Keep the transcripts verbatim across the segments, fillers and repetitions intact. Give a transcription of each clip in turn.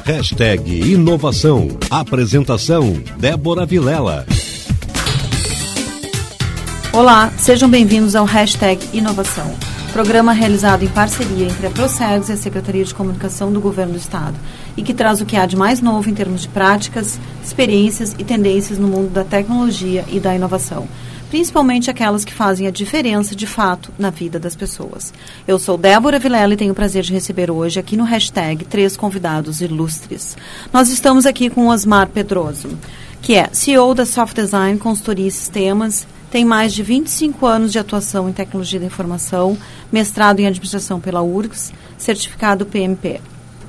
Hashtag Inovação. Apresentação, Débora Vilela. Olá, sejam bem-vindos ao Hashtag Inovação, programa realizado em parceria entre a Procegs e a Secretaria de Comunicação do Governo do Estado, e que traz o que há de mais novo em termos de práticas, experiências e tendências no mundo da tecnologia e da inovação, principalmente aquelas que fazem a diferença de fato na vida das pessoas. Eu sou Débora Vilela e tenho o prazer de receber hoje aqui no Hashtag três convidados ilustres. Nós estamos aqui com o Osmar Pedroso, que é C E O da Soft Design Consultoria e Sistemas, tem mais de vinte e cinco anos de atuação em tecnologia da informação, mestrado em administração pela U R G S, certificado P M P.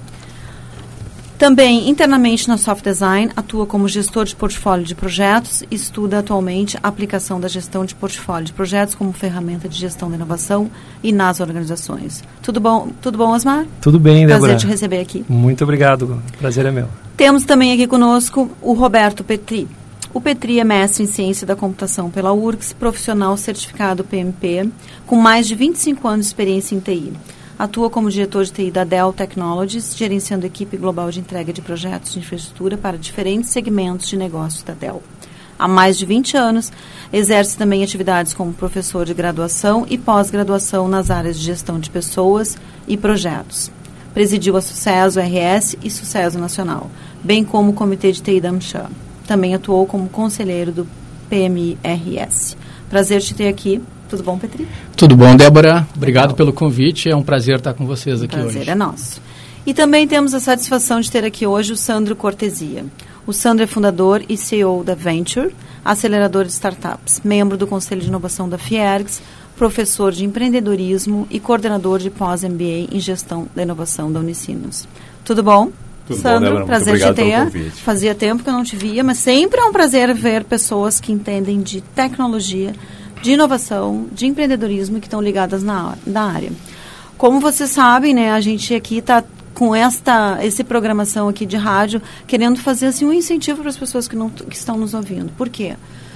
Também, internamente na Soft Design, atua como gestor de portfólio de projetos e estuda atualmente a aplicação da gestão de portfólio de projetos como ferramenta de gestão da inovação e nas organizações. Tudo bom, tudo bom, Osmar? Tudo bem, Débora. Prazer te receber aqui. Muito obrigado, prazer é meu. Temos também aqui conosco o Roberto Petri. O Petri é mestre em Ciência da Computação pela U R G S, profissional certificado P M P, com mais de vinte e cinco anos de experiência em T I. Atua como diretor de T I da Dell Technologies, gerenciando a equipe global de entrega de projetos de infraestrutura para diferentes segmentos de negócios da Dell. Há mais de vinte anos, exerce também atividades como professor de graduação e pós-graduação nas áreas de gestão de pessoas e projetos. Presidiu a Sucesso R S e Sucesso Nacional, bem como o Comitê de T I da AmCham. Também atuou como conselheiro do P M I R S. Prazer te ter aqui. Tudo bom, Petri? Tudo bom, Débora. Obrigado Legal. Pelo convite. É um prazer estar com vocês aqui prazer hoje. Prazer é nosso. E também temos a satisfação de ter aqui hoje o Sandro Cortesia. O Sandro é fundador e C E O da Venture, acelerador de startups, membro do Conselho de Inovação da Fiergs, professor de empreendedorismo e coordenador de pós-M B A em Gestão da Inovação da Unicinos. Tudo bom? Tudo Sandro, bom, prazer te ter. Fazia tempo que eu não te via, mas sempre é um prazer ver pessoas que entendem de tecnologia, de inovação, de empreendedorismo e que estão ligadas na, na área. Como vocês sabem, né, a gente aqui está com esta esse programação aqui de rádio, querendo fazer assim, um incentivo para as pessoas que, não, que estão nos ouvindo. Por quê?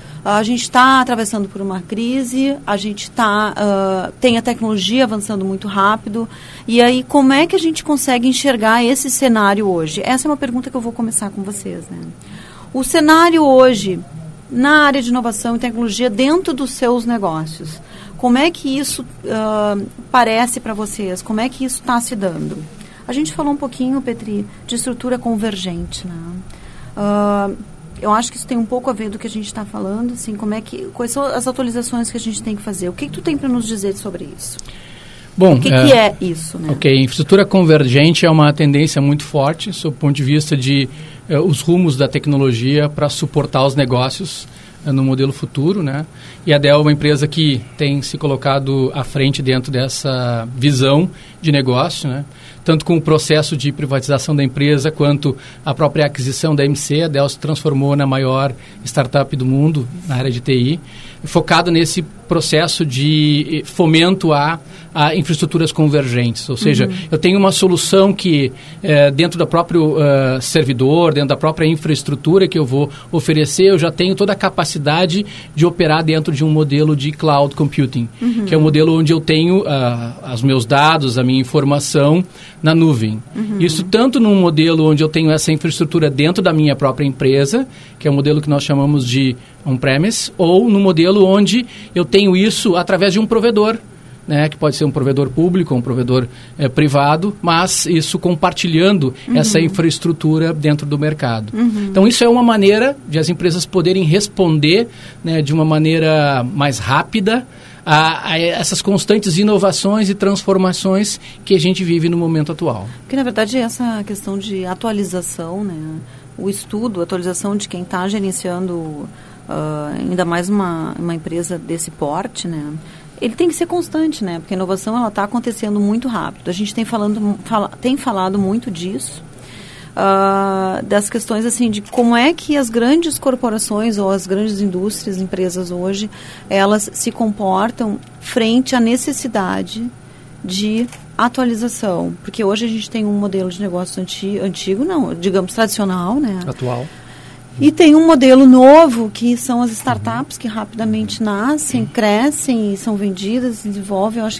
A gente está atravessando por uma crise, a gente tá, uh, tem a tecnologia avançando muito rápido, e aí como é que a gente consegue enxergar esse cenário hoje? Essa é uma pergunta que eu vou começar com vocês, né? O cenário hoje, na área de inovação e tecnologia, dentro dos seus negócios, como é que isso uh, parece para vocês? Como é que isso está se dando? A gente falou um pouquinho, Petri, de estrutura convergente, né? Uh, Eu acho que isso tem um pouco a ver do que a gente está falando, assim, como é que, quais são as atualizações que a gente tem que fazer? O que, que tu tem para nos dizer sobre isso? Bom, o que é, que é isso, né? Ok, infraestrutura convergente é uma tendência muito forte, sob o ponto de vista de eh, os rumos da tecnologia para suportar os negócios eh, no modelo futuro, né? E a Dell é uma empresa que tem se colocado à frente dentro dessa visão de negócio, né? Tanto com o processo de privatização da empresa, quanto a própria aquisição da M C, a Dell se transformou na maior startup do mundo na área de T I, focado nesse processo de fomento a, a infraestruturas convergentes. Ou seja, uhum. eu tenho uma solução que, é, dentro do próprio uh, servidor, dentro da própria infraestrutura que eu vou oferecer, eu já tenho toda a capacidade de operar dentro de um modelo de cloud computing, uhum. que é um modelo onde eu tenho uh, os meus dados, a minha informação na nuvem. Uhum. Isso tanto num modelo onde eu tenho essa infraestrutura dentro da minha própria empresa, que é um modelo que nós chamamos de on-premise, ou no modelo onde eu tenho isso através de um provedor, né, que pode ser um provedor público, um provedor é, privado, mas isso compartilhando uhum. essa infraestrutura dentro do mercado. Uhum. Então, isso é uma maneira de as empresas poderem responder, né, de uma maneira mais rápida a, a essas constantes inovações e transformações que a gente vive no momento atual. Porque, na verdade, essa questão de atualização, né, o estudo, a atualização de quem está gerenciando uh, ainda mais uma, uma empresa desse porte, né, ele tem que ser constante, né? Porque a inovação ela está acontecendo muito rápido. A gente tem, falando, fala, tem falado muito disso, uh, das questões assim de como é que as grandes corporações ou as grandes indústrias, empresas hoje, elas se comportam frente à necessidade de atualização. Porque hoje a gente tem um modelo de negócio anti, antigo, não, digamos tradicional, né? Atual. E tem um modelo novo, que são as startups que rapidamente nascem, crescem e são vendidas, desenvolvem. Eu acho que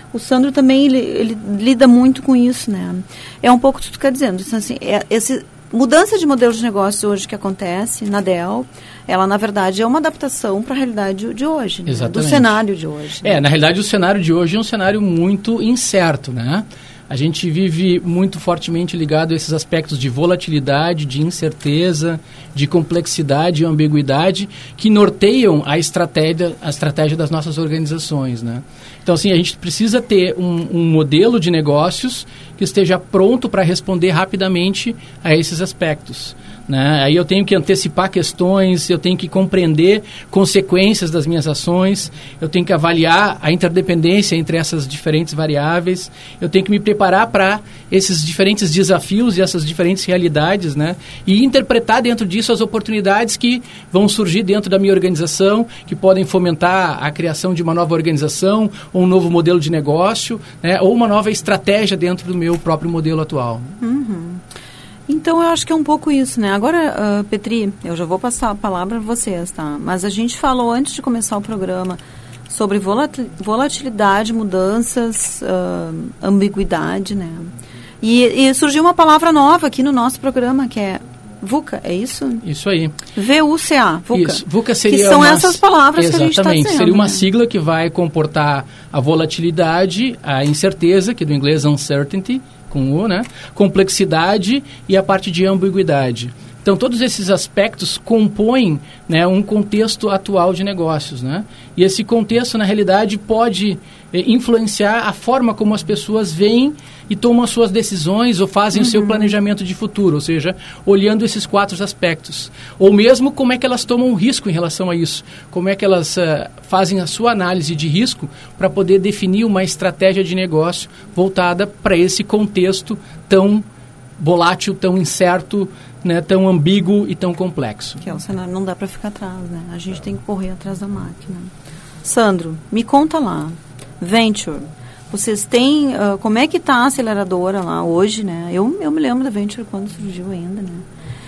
O Sandro também, ele, ele lida muito com isso, né? É um pouco o que tu quer dizendo. Então, assim, é, esse, mudança de modelo de negócio hoje que acontece na Dell, ela, na verdade, é uma adaptação para a realidade de hoje, né? Do cenário de hoje. Né? É, na realidade, o cenário de hoje é um cenário muito incerto, né? A gente vive muito fortemente ligado a esses aspectos de volatilidade, de incerteza, de complexidade e ambiguidade que norteiam a estratégia, a estratégia das nossas organizações, né? Então, assim, a gente precisa ter um, um modelo de negócios que esteja pronto para responder rapidamente a esses aspectos, né? Aí eu tenho que antecipar questões, eu tenho que compreender consequências das minhas ações, eu tenho que avaliar a interdependência entre essas diferentes variáveis, eu tenho que me preparar para esses diferentes desafios e essas diferentes realidades, né? E interpretar dentro disso as oportunidades que vão surgir dentro da minha organização, que podem fomentar a criação de uma nova organização, ou um novo modelo de negócio, né? Ou uma nova estratégia dentro do meu próprio modelo atual. Uhum. Então, eu acho que é um pouco isso, né? Agora, uh, Petri, eu já vou passar a palavra para vocês, tá? Mas a gente falou, antes de começar o programa, sobre volatilidade, mudanças, uh, ambiguidade, né? E, e surgiu uma palavra nova aqui no nosso programa, que é VUCA, é isso? Isso aí. V U C A, VUCA. Isso, VUCA seria que são uma, essas palavras que a gente está dizendo. Exatamente, seria uma né? sigla que vai comportar a volatilidade, a incerteza, que do inglês uncertainty, com U, né? Complexidade e a parte de ambiguidade. Então, todos esses aspectos compõem, né, um contexto atual de negócios, né? E esse contexto, na realidade, pode eh, influenciar a forma como as pessoas veem e tomam as suas decisões ou fazem uhum. o seu planejamento de futuro, ou seja, olhando esses quatro aspectos. Ou mesmo como é que elas tomam um risco em relação a isso, como é que elas uh, fazem a sua análise de risco para poder definir uma estratégia de negócio voltada para esse contexto tão volátil, tão incerto, né, tão ambíguo e tão complexo. Que é o cenário, não dá para ficar atrás, né? A gente tem que correr atrás da máquina. Sandro, me conta lá, Venture, vocês têm, uh, como é que está a aceleradora lá hoje, né? Eu, eu me lembro da Venture quando surgiu ainda, né?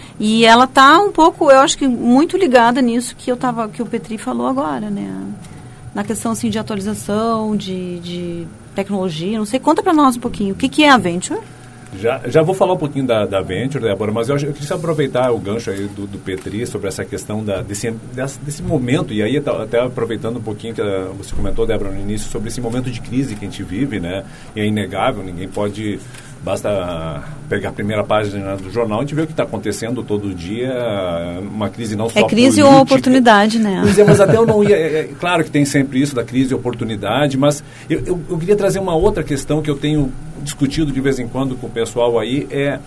E ela está um pouco, eu acho que muito ligada nisso que, eu tava, que o Petri falou agora, né? Na questão, assim, de atualização, de, de tecnologia, não sei, conta para nós um pouquinho, o que, que é a Venture? Já, já vou falar um pouquinho da, da Venture, Débora, mas eu, eu queria aproveitar o gancho aí do, do Petri sobre essa questão da, desse, desse, desse momento, e aí até aproveitando um pouquinho que você comentou, Débora, no início, sobre esse momento de crise que a gente vive, né? E é inegável, ninguém pode... Basta pegar a primeira página do jornal e a gente vê o que está acontecendo todo dia, uma crise não só É crise política, ou oportunidade, né? Pois é, mas até eu não ia... É, é, claro que tem sempre isso da crise e oportunidade, mas eu, eu, eu queria trazer uma outra questão que eu tenho discutido de vez em quando com o pessoal aí, é...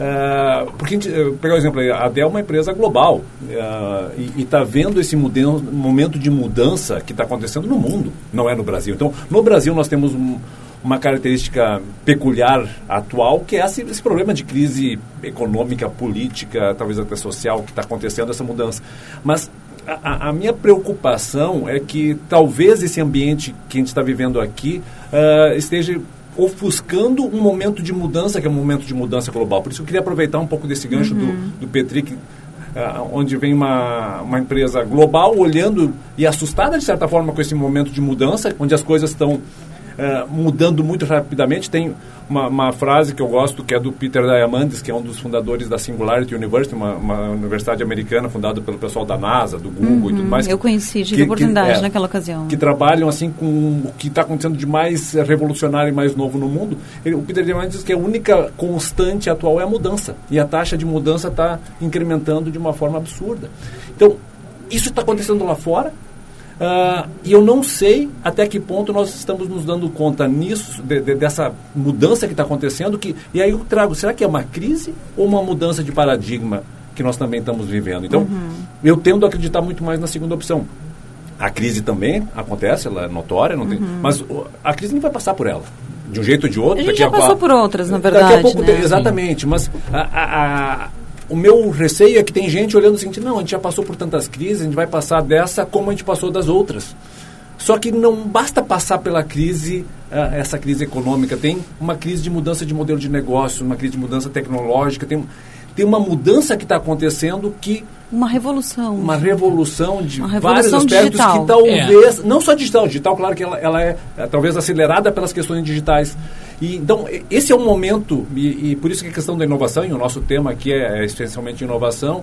Uh, porque, a gente, uh, pegar o exemplo aí, a Dell é uma empresa global uh, e está vendo esse mudan- momento de mudança que está acontecendo no mundo, não é no Brasil. Então, no Brasil nós temos um... uma característica peculiar atual, que é esse, esse problema de crise econômica, política, talvez até social, que está acontecendo, essa mudança. Mas a, a minha preocupação é que talvez esse ambiente que a gente está vivendo aqui uh, esteja ofuscando um momento de mudança, que é um momento de mudança global. Por isso eu queria aproveitar um pouco desse gancho uhum. do, do Petri, que, uh, onde vem uma, uma empresa global olhando e assustada, de certa forma, com esse momento de mudança, onde as coisas estão Uh, mudando muito rapidamente. Tem uma, uma frase que eu gosto, que é do Peter Diamandis, que é um dos fundadores da Singularity University, uma, uma universidade americana fundada pelo pessoal da NASA, do Google uhum, e tudo mais. Eu conheci, tive que, oportunidade que, é, naquela ocasião. Que trabalham assim com o que está acontecendo de mais revolucionário e mais novo no mundo. Ele, o Peter Diamandis diz que a única constante atual é a mudança. E a taxa de mudança está incrementando de uma forma absurda. Então, isso está acontecendo lá fora. Uh, e eu não sei até que ponto nós estamos nos dando conta nisso, de, de, dessa mudança que está acontecendo, que, e aí eu trago, será que é uma crise ou uma mudança de paradigma que nós também estamos vivendo? Então, uhum. eu tendo a acreditar muito mais na segunda opção. A crise também acontece, ela é notória, não tem, uhum. mas a crise não vai passar por ela. De um jeito ou de outro. A gente já passou a, por outras, na verdade. Daqui a pouco, né? Exatamente, mas a... a, a o meu receio é que tem gente olhando assim, não, a gente já passou por tantas crises, a gente vai passar dessa como a gente passou das outras. Só que não basta passar pela crise, uh, essa crise econômica, tem uma crise de mudança de modelo de negócio, uma crise de mudança tecnológica, tem, tem uma mudança que está acontecendo que... Uma revolução. Uma revolução de uma vários revolução aspectos digital. que talvez... É. Não só digital, digital, claro que ela, ela é, é talvez acelerada pelas questões digitais. E, então, esse é um momento, e, e por isso que a questão da inovação, e o nosso tema aqui é, é essencialmente inovação,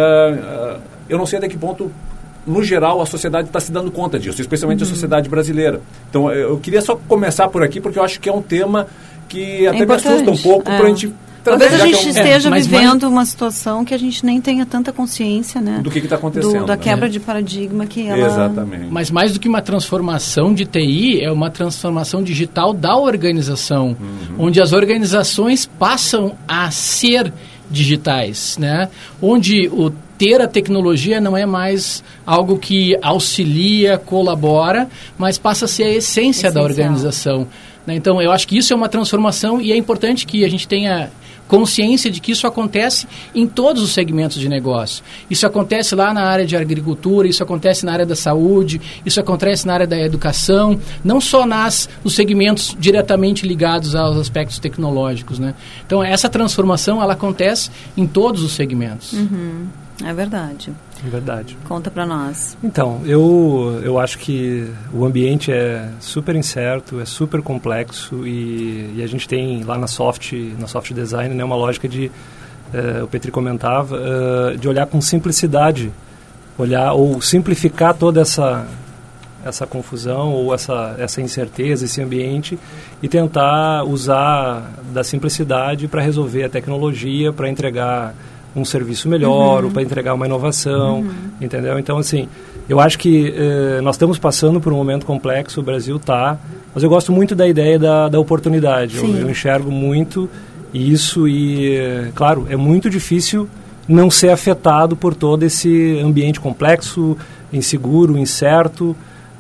uh, uh, eu não sei até que ponto... No geral, a sociedade está se dando conta disso, especialmente uhum. a sociedade brasileira. Então, eu queria só começar por aqui, porque eu acho que é um tema que até é me assusta um pouco é. para a gente... Talvez a gente é um... esteja é, vivendo mais... uma situação que a gente nem tenha tanta consciência, né? Do que está acontecendo. Do, da quebra né? de paradigma que ela... Exatamente. Mas mais do que uma transformação de T I, é uma transformação digital da organização, uhum. onde as organizações passam a ser digitais, né? Onde o ter a tecnologia não é mais algo que auxilia, colabora, mas passa a ser a essência Essencial. da organização. Né? Então, eu acho que isso é uma transformação e é importante que a gente tenha consciência de que isso acontece em todos os segmentos de negócio. Isso acontece lá na área de agricultura, isso acontece na área da saúde, isso acontece na área da educação, não só nas, nos segmentos diretamente ligados aos aspectos tecnológicos. Né? Então, essa transformação ela acontece em todos os segmentos. Uhum. É verdade. É verdade. Conta para nós. Então, eu, eu acho que o ambiente é super incerto, é super complexo e, e a gente tem lá na Soft, na Soft Design, né, uma lógica de, uh, o Petri comentava, uh, de olhar com simplicidade, olhar ou simplificar toda essa, essa confusão ou essa, essa incerteza, esse ambiente e tentar usar da simplicidade para resolver a tecnologia, para entregar um serviço melhor, uhum. ou para entregar uma inovação, uhum. entendeu? Então, assim, eu acho que eh, nós estamos passando por um momento complexo, o Brasil está, mas eu gosto muito da ideia da, da oportunidade. Eu, eu enxergo muito isso e, eh, claro, é muito difícil não ser afetado por todo esse ambiente complexo, inseguro, incerto,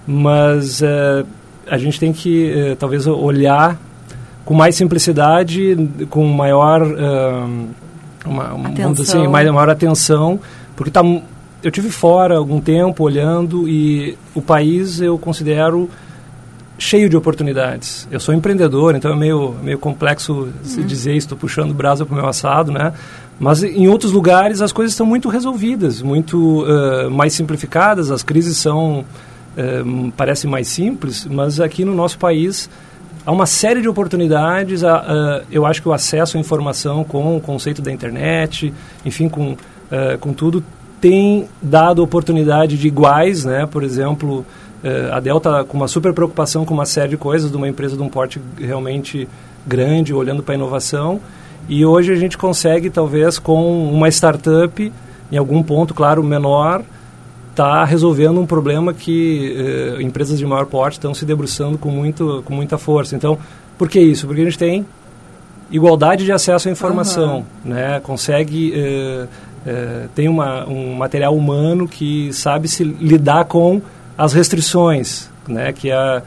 mas eh, a gente tem que, eh, talvez, olhar com mais simplicidade, com maior... Uh, Uma, uma, vamos dizer assim, mais, maior atenção, porque tá, eu tive fora algum tempo olhando e o país eu considero cheio de oportunidades. Eu sou empreendedor, então é meio, meio complexo uhum. se dizer, estou puxando brasa para o meu assado, né? Mas em outros lugares as coisas estão muito resolvidas, muito uh, mais simplificadas, as crises são, uh, parecem mais simples, mas aqui no nosso país... Há uma série de oportunidades, a, a, eu acho que o acesso à informação com o conceito da internet, enfim, com, uh, com tudo, tem dado oportunidade de iguais, né? Por exemplo, uh, a Dell está com uma super preocupação com uma série de coisas de uma empresa de um porte realmente grande, olhando para a inovação, e hoje a gente consegue, talvez, com uma startup, em algum ponto, claro, menor, está resolvendo um problema que eh, empresas de maior porte estão se debruçando com, muito, com muita força. Então, por que isso? Porque a gente tem igualdade de acesso à informação, uhum. né? Consegue, eh, eh, tem uma, um material humano que sabe se lidar com as restrições, né? Que é a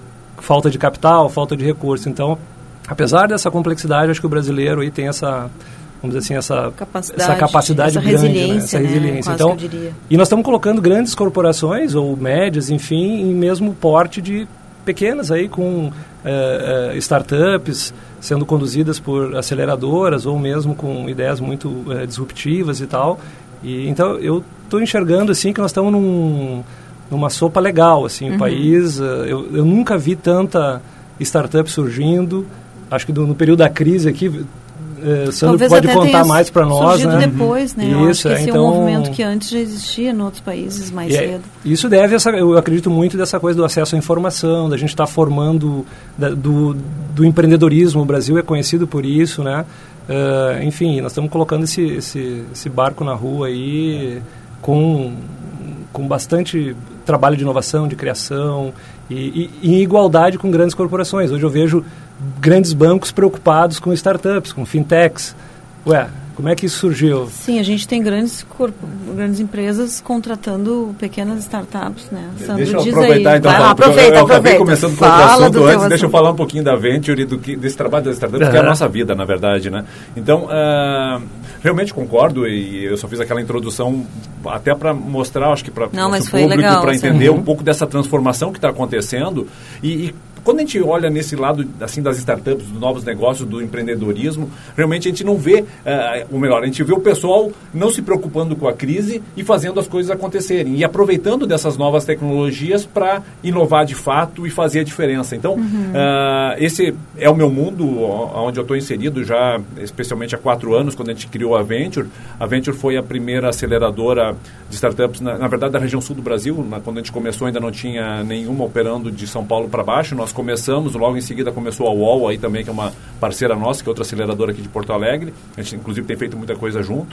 falta de capital, falta de recurso. Então, apesar dessa complexidade, acho que o brasileiro aí tem essa... vamos dizer assim, essa capacidade, essa capacidade essa grande, resiliência, né? essa resiliência. Né? Então, que eu diria. E nós estamos colocando grandes corporações, ou médias, enfim, em mesmo porte de pequenas, aí, com uh, uh, startups sendo conduzidas por aceleradoras, ou mesmo com ideias muito uh, disruptivas e tal. E, então, eu estou enxergando, assim, que nós estamos num, numa sopa legal, assim, o uhum. país. Uh, eu, eu nunca vi tanta startup surgindo. Acho que do, no período da crise aqui... Uh, Sandro pode contar mais para nós, né? Depois, né? Isso, eu acho que esse então, é um movimento que antes já existia em outros países mais é, cedo. Isso deve, essa, eu acredito muito dessa coisa do acesso à informação, da gente estar tá formando da, do, do empreendedorismo. O Brasil é conhecido por isso, né? Uh, enfim, nós estamos colocando esse, esse, esse barco na rua aí com, com bastante trabalho de inovação, de criação e, e, e em igualdade com grandes corporações. Hoje eu vejo grandes bancos preocupados com startups, com fintechs. Ué, Como é que isso surgiu? Sim, a gente tem grandes, corpo, grandes empresas contratando pequenas startups, né? Sandro, deixa eu aproveitar aí. Então. Vai, aproveita, eu, eu aproveita. acabei começando com outro assunto antes, deixa eu falar um pouquinho da Venture e do que, desse trabalho das startups, uhum. que é a nossa vida, na verdade, né? Então, uh, realmente concordo e eu só fiz aquela introdução até para mostrar, acho que para o nosso público, para entender uhum. um pouco dessa transformação que está acontecendo e, e quando a gente olha nesse lado assim das startups, dos novos negócios, do empreendedorismo, realmente a gente não vê, uh, ou melhor, a gente vê o pessoal não se preocupando com a crise e fazendo as coisas acontecerem e aproveitando dessas novas tecnologias para inovar de fato e fazer a diferença. Então, uhum. uh, esse é o meu mundo onde eu estou inserido já, especialmente há quatro anos, quando a gente criou a Venture. A Venture foi a primeira aceleradora de startups, na, na verdade, da região sul do Brasil. Na, quando a gente começou, ainda não tinha nenhuma operando de São Paulo para baixo. Nós começamos, logo em seguida começou a U O L aí também, que é uma parceira nossa, que é outra aceleradora aqui de Porto Alegre. A gente, inclusive, tem feito muita coisa junto.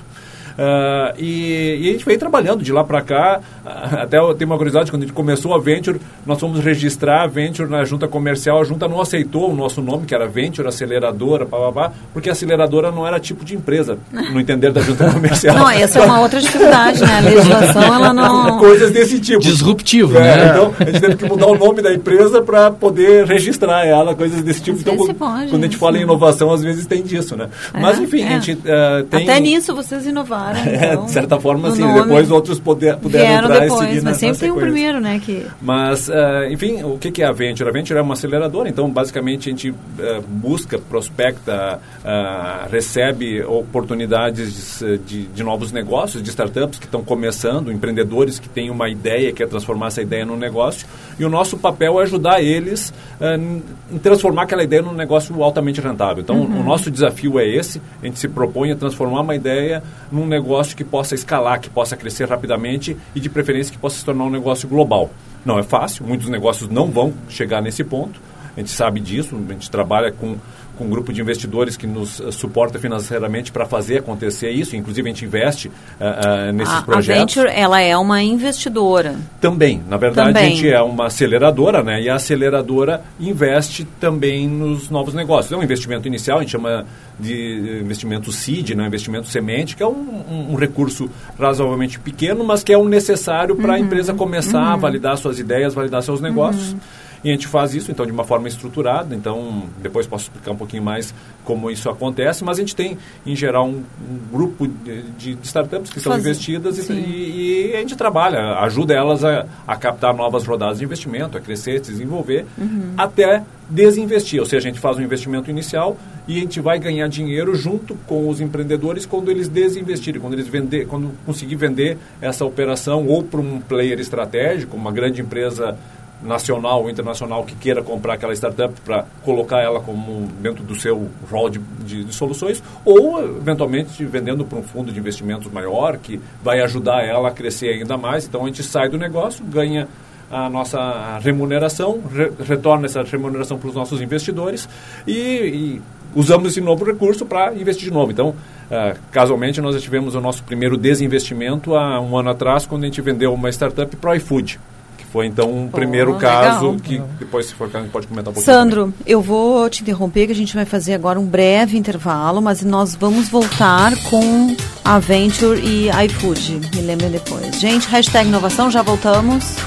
Uh, e, e a gente veio trabalhando de lá para cá. Uh, até eu tenho uma curiosidade, quando a gente começou a Venture, nós fomos registrar a Venture na junta comercial. A junta não aceitou o nosso nome, que era Venture, aceleradora, pá, pá, pá, porque a aceleradora não era tipo de empresa, no entender da junta comercial. Não, essa é uma outra dificuldade, né? A legislação, ela não... Coisas desse tipo. Disruptivo, é, né? Então, a gente teve que mudar o nome da empresa para poder registrar ela, coisas desse tipo. Às então, vezes quando, pode, quando a gente fala em inovação, às vezes tem disso, né? É, Mas, enfim, é. a gente uh, tem... Até nisso vocês inovaram. É, então, de certa forma, sim. nome, Depois outros poder, puderam vieram entrar depois, e seguir mas na, sempre na tem um primeiro, né? Que... Mas, uh, enfim, o que, que é a Venture? A Venture é uma aceleradora, então, basicamente, a gente uh, busca, prospecta, uh, recebe oportunidades de, de novos negócios, de startups que estão começando, empreendedores que têm uma ideia, quer transformar essa ideia num negócio, e o nosso papel é ajudar eles uh, em transformar aquela ideia num negócio altamente rentável. Então, uhum. o nosso desafio é esse, a gente se propõe a transformar uma ideia num negócio que possa escalar, que possa crescer rapidamente e, de preferência, que possa se tornar um negócio global. Não é fácil, muitos negócios não vão chegar nesse ponto, a gente sabe disso, a gente trabalha com, com um grupo de investidores que nos uh, suporta financeiramente para fazer acontecer isso, inclusive a gente investe uh, uh, nesses a, projetos. A Venture, ela é uma investidora. Também, na verdade também. a gente é uma aceleradora, né? E a aceleradora investe também nos novos negócios. É um investimento inicial, a gente chama de investimento seed, né? Investimento semente, que é um, um, um recurso razoavelmente pequeno, mas que é um necessário para uhum. a empresa começar uhum. a validar suas ideias, validar seus negócios. Uhum. E a gente faz isso, então, de uma forma estruturada. Então, depois posso explicar um pouquinho mais como isso acontece. Mas a gente tem, em geral, um, um grupo de, de startups que Faz... são investidas e, e, e a gente trabalha, ajuda elas a, a captar novas rodadas de investimento, a crescer, se desenvolver, uhum. até desinvestir. Ou seja, a gente faz um investimento inicial e a gente vai ganhar dinheiro junto com os empreendedores quando eles desinvestirem, quando eles vender, quando conseguir vender essa operação ou para um player estratégico, uma grande empresa nacional ou internacional que queira comprar aquela startup para colocar ela como dentro do seu rol de, de, de soluções, ou eventualmente vendendo para um fundo de investimentos maior que vai ajudar ela a crescer ainda mais. Então a gente sai do negócio, ganha a nossa remuneração, re, retorna essa remuneração para os nossos investidores e, e usamos esse novo recurso para investir de novo. Então, uh, casualmente, nós já tivemos o nosso primeiro desinvestimento há um ano atrás, quando a gente vendeu uma startup para o iFood. Foi, então, um Pô, primeiro legal. caso que depois, se for caso, a gente pode comentar um pouquinho. Sandro, também. eu vou te interromper, que a gente vai fazer agora um breve intervalo, mas nós vamos voltar com a Venture e iFood. Me lembrem depois. Gente, hashtag inovação, já voltamos.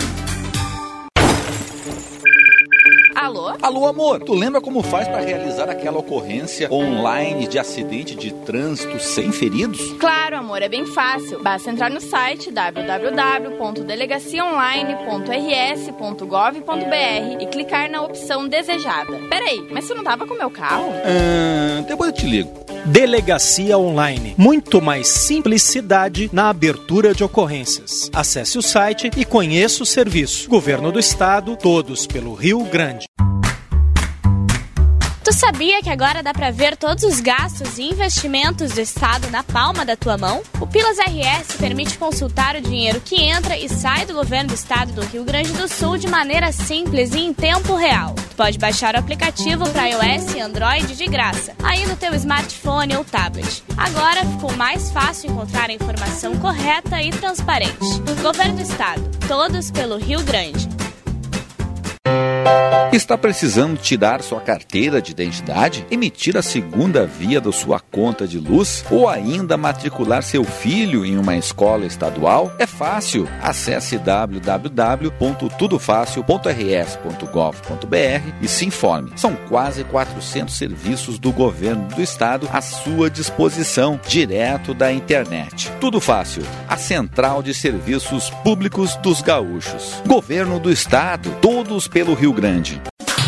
Alô? Alô, amor, tu lembra como faz para realizar aquela ocorrência online de acidente de trânsito sem feridos? Claro, amor, é bem fácil. Basta entrar no site w w w ponto delegacia online ponto r s ponto gov ponto b r e clicar na opção desejada. Peraí, mas você não tava com o meu carro? Ah, depois eu te ligo. Delegacia Online. Muito mais simplicidade na abertura de ocorrências. Acesse o site e conheça o serviço. Governo do Estado, todos pelo Rio Grande. Tu sabia que agora dá pra ver todos os gastos e investimentos do Estado na palma da tua mão? O Pilas R S permite consultar o dinheiro que entra e sai do Governo do Estado do Rio Grande do Sul de maneira simples e em tempo real. Tu pode baixar o aplicativo para iOS e Android de graça, aí no teu smartphone ou tablet. Agora ficou mais fácil encontrar a informação correta e transparente. Governo do Estado, todos pelo Rio Grande. Está precisando tirar sua carteira de identidade, emitir a segunda via da sua conta de luz ou ainda matricular seu filho em uma escola estadual? É fácil. Acesse w w w ponto tudo fácil ponto r s ponto gov ponto b r e se informe. São quase quatrocentos serviços do governo do estado à sua disposição, direto da internet. Tudo Fácil, a central de serviços públicos dos gaúchos. Governo do estado, todos pelo Rio Grande.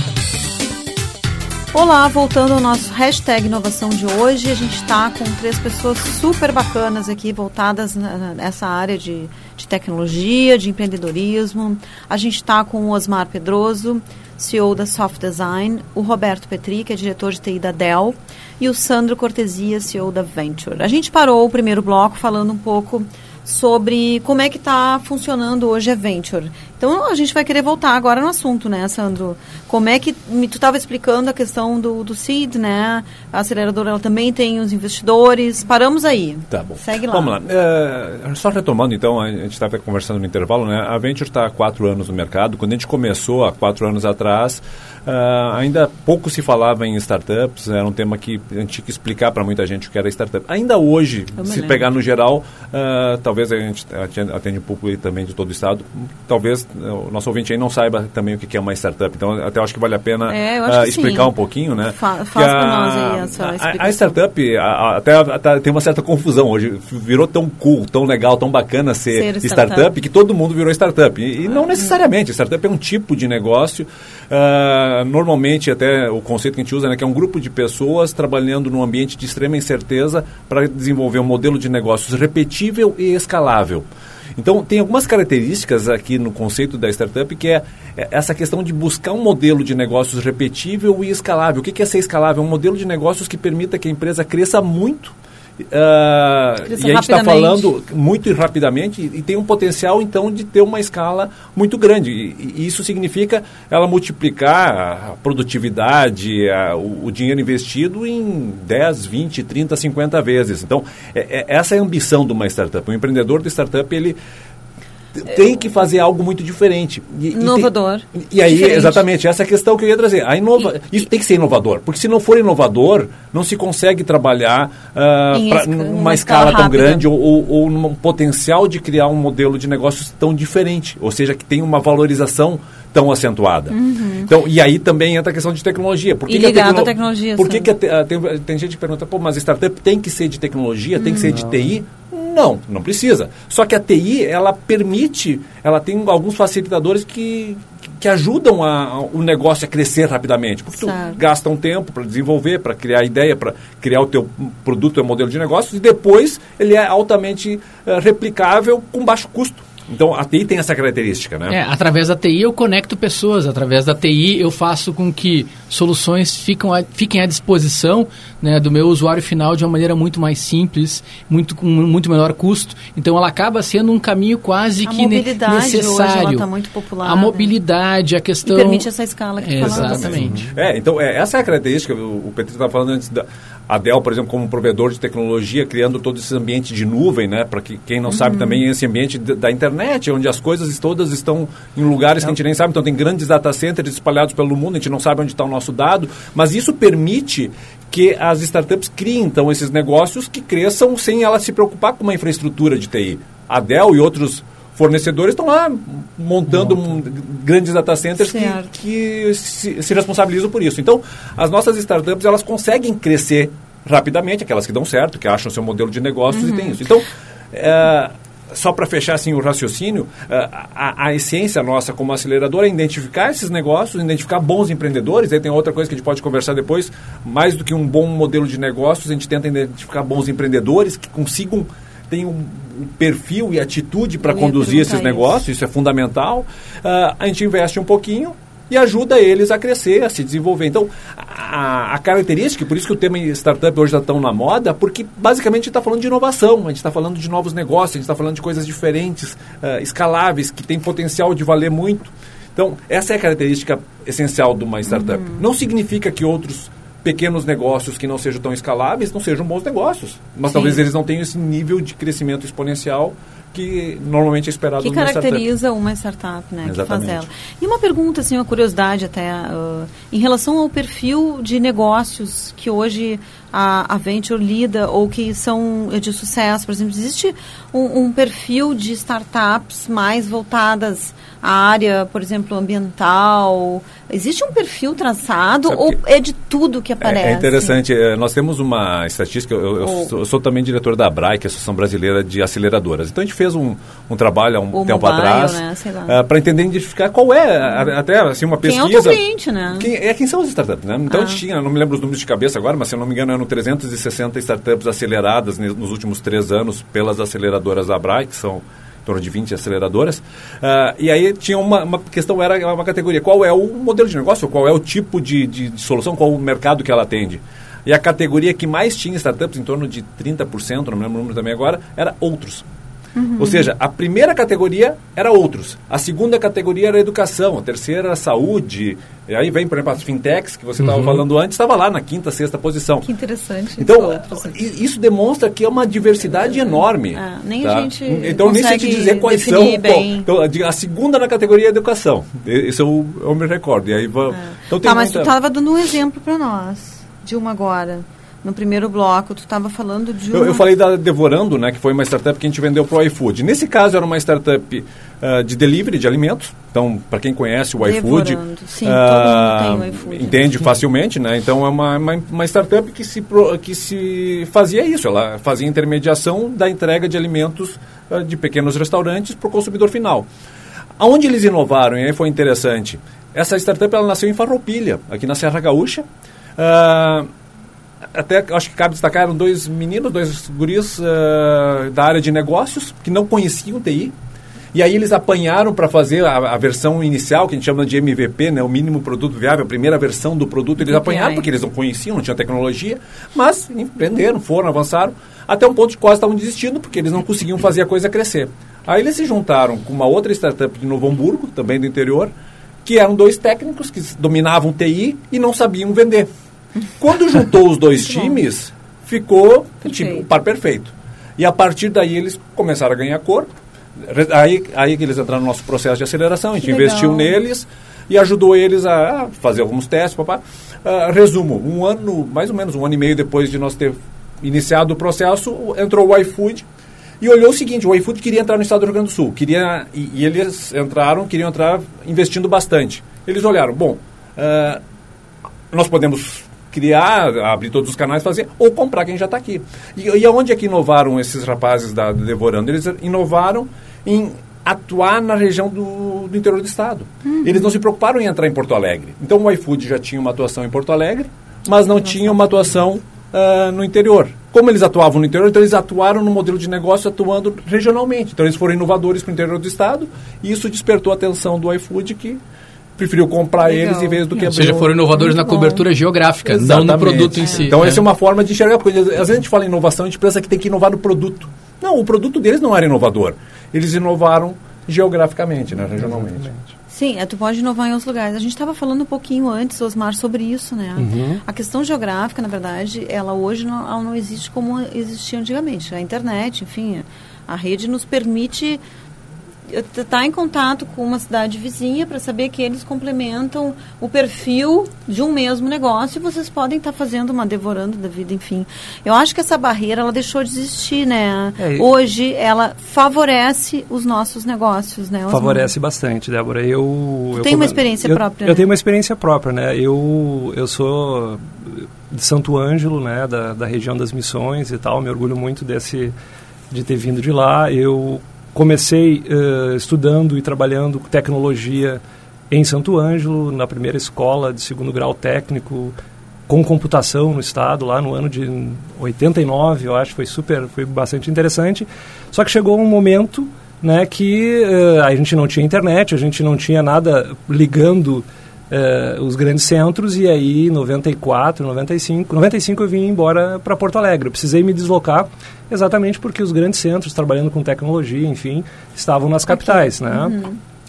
Olá, voltando ao nosso hashtag inovação de hoje, a gente está com três pessoas super bacanas aqui, voltadas nessa área de, de tecnologia, de empreendedorismo. A gente está com o Osmar Pedroso, C E O da Soft Design, o Roberto Petri, que é diretor de T I da Dell, e o Sandro Cortesia, C E O da Venture. A gente parou o primeiro bloco falando um pouco sobre como é que está funcionando hoje a Venture. Então, a gente vai querer voltar agora no assunto, né, Sandro? Como é que... Tu estava explicando a questão do, do Seed, né? A aceleradora, ela também tem os investidores. Paramos aí. Tá bom. Segue lá. Vamos lá. É, só retomando, então, a gente estava conversando no intervalo, né? A Venture está há quatro anos no mercado. Quando a gente começou, há quatro anos atrás, uh, ainda pouco se falava em startups. Era um tema que a gente tinha que explicar para muita gente o que era startup. Ainda hoje, se lembro. pegar no geral, uh, talvez a gente atende um público também de todo o estado, talvez o nosso ouvinte aí não saiba também o que é uma startup. Então, até acho que vale a pena é, uh, explicar sim. um pouquinho, né? Fa faz para nós aí essa explicação. A, a startup, a, a, até, até tem uma certa confusão hoje. Virou tão cool, tão legal, tão bacana ser, ser startup, startup que todo mundo virou startup. E, e não necessariamente. Startup é um tipo de negócio. Uh, normalmente, até o conceito que a gente usa, né, que é um grupo de pessoas trabalhando num ambiente de extrema incerteza para desenvolver um modelo de negócios repetível e escalável. Então, tem algumas características aqui no conceito da startup, que é essa questão de buscar um modelo de negócios repetível e escalável. O que é ser escalável? É um modelo de negócios que permita que a empresa cresça muito. Uh, e a gente está falando muito e rapidamente e, e tem um potencial, então, de ter uma escala muito grande. E, e isso significa ela multiplicar a produtividade, a, o, o dinheiro investido em dez, vinte, trinta, cinquenta vezes. Então, é, é, essa é a ambição de uma startup. O empreendedor de startup, ele tem que fazer algo muito diferente. E, inovador. E, tem, e aí, diferente. Exatamente, essa é a questão que eu ia trazer. A inova, e, isso tem que ser inovador, porque se não for inovador, não se consegue trabalhar uh, pra, numa escala, escala tão grande ou, ou, ou num potencial de criar um modelo de negócios tão diferente, ou seja, que tem uma valorização tão acentuada. Uhum. Então, e aí também entra a questão de tecnologia. Por que e que ligado a, tecno... à tecnologia. Por que, que a te... tem, tem gente que pergunta, pô, mas startup tem que ser de tecnologia, tem que ser de T I? Não, não precisa. Só que a T I, ela permite, ela tem alguns facilitadores que, que ajudam a, a, o negócio a crescer rapidamente. Porque certo. tu gasta um tempo para desenvolver, para criar ideia, para criar o teu produto, o teu modelo de negócio, e depois ele é altamente uh, replicável com baixo custo. Então, a T I tem essa característica, né? É, através da T I eu conecto pessoas, através da T I eu faço com que soluções ficam a, fiquem à disposição, né, do meu usuário final de uma maneira muito mais simples, muito, com muito menor custo. Então, ela acaba sendo um caminho quase a que necessário. Hoje ela está muito popular. A mobilidade, a questão... E permite essa escala que é, falamos. Exatamente. É, então, é, essa é a característica, o, o Petri estava falando antes da... A Dell, por exemplo, como provedor de tecnologia, criando todo esse ambiente de nuvem, né? Para que quem não uhum. sabe também esse ambiente de, da internet, onde as coisas todas estão em lugares é. que a gente nem sabe. Então, tem grandes data centers espalhados pelo mundo, a gente não sabe onde está o nosso dado, mas isso permite que as startups criem, então, esses negócios que cresçam sem ela se preocupar com uma infraestrutura de T I. A Dell e outros fornecedores estão lá montando um, grandes data centers que, que se, se responsabilizam por isso. Então, as nossas startups, elas conseguem crescer rapidamente, aquelas que dão certo, que acham seu modelo de negócios uhum. e tem isso. Então, é, só para fechar assim, o raciocínio, a, a essência nossa como aceleradora é identificar esses negócios, identificar bons empreendedores. Aí tem outra coisa que a gente pode conversar depois. Mais do que um bom modelo de negócios, a gente tenta identificar bons empreendedores que consigam tem um, um perfil e atitude para conduzir esses negócios, isso. isso é fundamental. Uh, a gente investe um pouquinho e ajuda eles a crescer, a se desenvolver. Então, a, a característica, por isso que o tema startup hoje está tão na moda, porque basicamente a gente está falando de inovação, a gente está falando de novos negócios, a gente está falando de coisas diferentes, uh, escaláveis, que têm potencial de valer muito. Então, essa é a característica essencial de uma startup. Uhum. Não significa que outros pequenos negócios que não sejam tão escaláveis não sejam bons negócios, mas Sim. talvez eles não tenham esse nível de crescimento exponencial que normalmente é esperado que numa startup. Que caracteriza uma startup, né? Exatamente. Que faz ela. E uma pergunta, assim, uma curiosidade até, uh, em relação ao perfil de negócios que hoje a, a Venture lida ou que são de sucesso, por exemplo, existe um, um perfil de startups mais voltadas à área, por exemplo, ambiental? Existe um perfil traçado Sabe ou que é de tudo que aparece? É, é interessante. É, nós temos uma estatística, eu, eu, Oh. sou, eu sou também diretor da ABRAE, que é a Associação Brasileira de Aceleradoras. Então a gente fez um, um trabalho há um Ou tempo mobile, atrás né? Sei lá. uh, para entender, identificar qual é, a, até assim, uma Quem pesquisa... é o teu cliente, né? Quem, é, quem são as startups, né? Então Ah. a gente tinha, não me lembro os números de cabeça agora, mas se eu não me engano eram trezentas e sessenta startups aceleradas nos últimos três anos pelas aceleradoras da ABRAE, que são em torno de vinte aceleradoras, uh, e aí tinha uma, uma questão, era uma categoria, qual é o modelo de negócio, qual é o tipo de, de, de solução, qual o mercado que ela atende. E a categoria que mais tinha startups, em torno de trinta por cento, não me lembro o número também agora, era outros. Uhum. Ou seja, a primeira categoria era outros, a segunda categoria era educação, a terceira era saúde, e aí vem, por exemplo, as fintechs, que você estava Uhum. falando antes, estava lá na quinta, sexta posição. Que interessante. Então, outros. i- isso demora que é uma diversidade enorme. Ah, nem tá? a gente Então, nem sei te consegue dizer quais são. definir bem. Qual, então, a segunda na categoria é educação. Isso eu, eu me recordo. E aí, va- Ah. então, tem Tá, mas muita- tu estava dando um exemplo para nós, de uma agora. No primeiro bloco, tu estava falando de uma... Eu, eu falei da Devorando, né, que foi uma startup que a gente vendeu para o iFood. Nesse caso, era uma startup uh, de delivery de alimentos. Então, para quem conhece o iFood, Devorando. Sim, uh, todo mundo tem o iFood. entende facilmente, né? Então, é uma, uma, uma startup que se, pro- que se fazia isso. Ela fazia intermediação da entrega de alimentos uh, de pequenos restaurantes para o consumidor final. Aonde eles inovaram, e aí foi interessante, essa startup ela nasceu em Farroupilha, aqui na Serra Gaúcha. Uh, até acho que cabe destacar, eram dois meninos, dois guris uh, da área de negócios que não conheciam T I. E aí eles apanharam para fazer a, a versão inicial, que a gente chama de M V P, né, o mínimo produto viável, a primeira versão do produto. Eles apanharam porque eles não conheciam, não tinham tecnologia, mas empreenderam, foram, avançaram, até um ponto de quase estavam desistindo, porque eles não conseguiam fazer a coisa crescer. Aí eles se juntaram com uma outra startup de Novo Hamburgo, também do interior, que eram dois técnicos que dominavam T I e não sabiam vender. Quando juntou os dois times, ficou tipo, o par perfeito. E a partir daí eles começaram a ganhar corpo. Aí, aí que eles entraram no nosso processo de aceleração, a gente Que investiu legal. neles e ajudou eles a fazer alguns testes. Papá. Uh, resumo, um ano, mais ou menos um ano e meio depois de nós ter iniciado o processo, entrou o iFood e olhou o seguinte, o iFood queria entrar no estado do Rio Grande do Sul, queria, e, e eles entraram, queriam entrar investindo bastante. Eles olharam, bom, uh, nós podemos criar, abrir todos os canais, fazer, ou comprar quem já está aqui. E, e aonde é que inovaram esses rapazes da Devorando? Eles inovaram em atuar na região do, do interior do estado. Uhum. Eles não se preocuparam em entrar em Porto Alegre. Então o iFood já tinha uma atuação em Porto Alegre, mas não tinha uma atuação uh, no interior. Como eles atuavam no interior, então eles atuaram no modelo de negócio atuando regionalmente. Então eles foram inovadores para o interior do estado e isso despertou a atenção do iFood, que preferiu comprar Legal. eles em vez do que... Ou seja, foram inovadores na cobertura geográfica, Exatamente. não no produto em si. Então, né? essa é uma forma de enxergar, porque às vezes a gente fala em inovação, a gente pensa que tem que inovar no produto. Não, o produto deles não era inovador. Eles inovaram geograficamente, né, regionalmente. Sim, é, tu pode inovar em outros lugares. A gente estava falando um pouquinho antes, Osmar, sobre isso, né? Uhum. A questão geográfica, na verdade, ela hoje não, ela não existe como existia antigamente. A internet, enfim, a rede nos permite estar em contato com uma cidade vizinha para saber que eles complementam o perfil de um mesmo negócio e vocês podem estar fazendo uma Devorando da vida, enfim. Eu acho que essa barreira, ela deixou de existir, né? É, hoje, ela favorece os nossos negócios, né? Os favorece não... bastante, Débora. Eu, tu eu tem uma experiência eu, própria, Eu né? tenho uma experiência própria, né? Eu, eu sou de Santo Ângelo, né? Da, da região das Missões e tal. Me orgulho muito desse, de ter vindo de lá. Eu comecei uh, estudando e trabalhando com tecnologia em Santo Ângelo, na primeira escola de segundo grau técnico, com computação no estado, lá no ano de oitenta e nove, eu acho, foi super, foi bastante interessante. Só que chegou um momento, né, que uh, a gente não tinha internet, a gente não tinha nada ligando uh, os grandes centros, e aí em noventa e quatro, noventa e cinco, noventa e cinco eu vim embora para Porto Alegre. Eu precisei me deslocar exatamente porque os grandes centros, trabalhando com tecnologia, enfim, estavam nas capitais, okay. né? Uhum.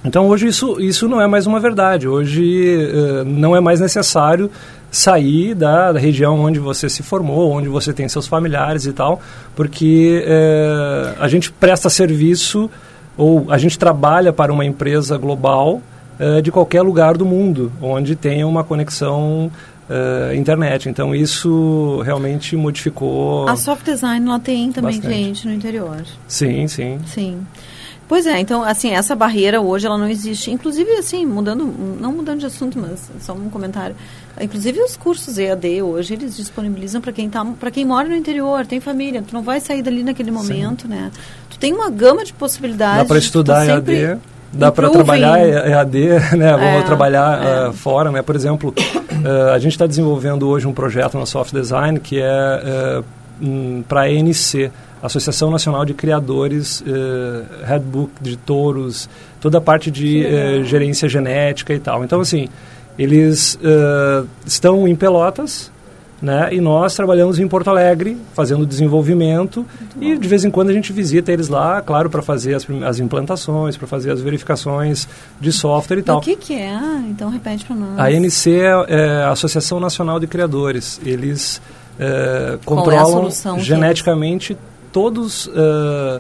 Então, hoje isso, isso não é mais uma verdade. Hoje uh, não é mais necessário sair da, da região onde você se formou, onde você tem seus familiares e tal, porque uh, a gente presta serviço ou a gente trabalha para uma empresa global uh, de qualquer lugar do mundo, onde tenha uma conexão uh, internet. Então, isso realmente modificou. A Soft Design, ela tem também bastante. Cliente no interior. Sim, sim. Sim. Pois é, então, assim, essa barreira hoje, ela não existe. Inclusive, assim, mudando, não mudando de assunto, mas só um comentário. Inclusive, os cursos E A D hoje, eles disponibilizam para quem tá, para quem mora no interior, tem família, tu não vai sair dali naquele momento, sim, né? Tu tem uma gama de possibilidades. Dá para estudar E A D, dá para trabalhar E A D, né? Vamos é, trabalhar é. Uh, fora, né? Por exemplo, uh, a gente está desenvolvendo hoje um projeto na Soft Design que é uh, um, para a A N C, Associação Nacional de Criadores, uh, Headbook de touros, toda a parte de uh, gerência genética e tal. Então, assim, eles uh, estão em Pelotas, né? E nós trabalhamos em Porto Alegre, fazendo desenvolvimento. Muito e, bom. De vez em quando, a gente visita eles lá, claro, para fazer as, as implantações, para fazer as verificações de software e tal. O que, que é? Então, repete para nós. A A N C é, é a Associação Nacional de Criadores. Eles uh, controlam é geneticamente todos uh,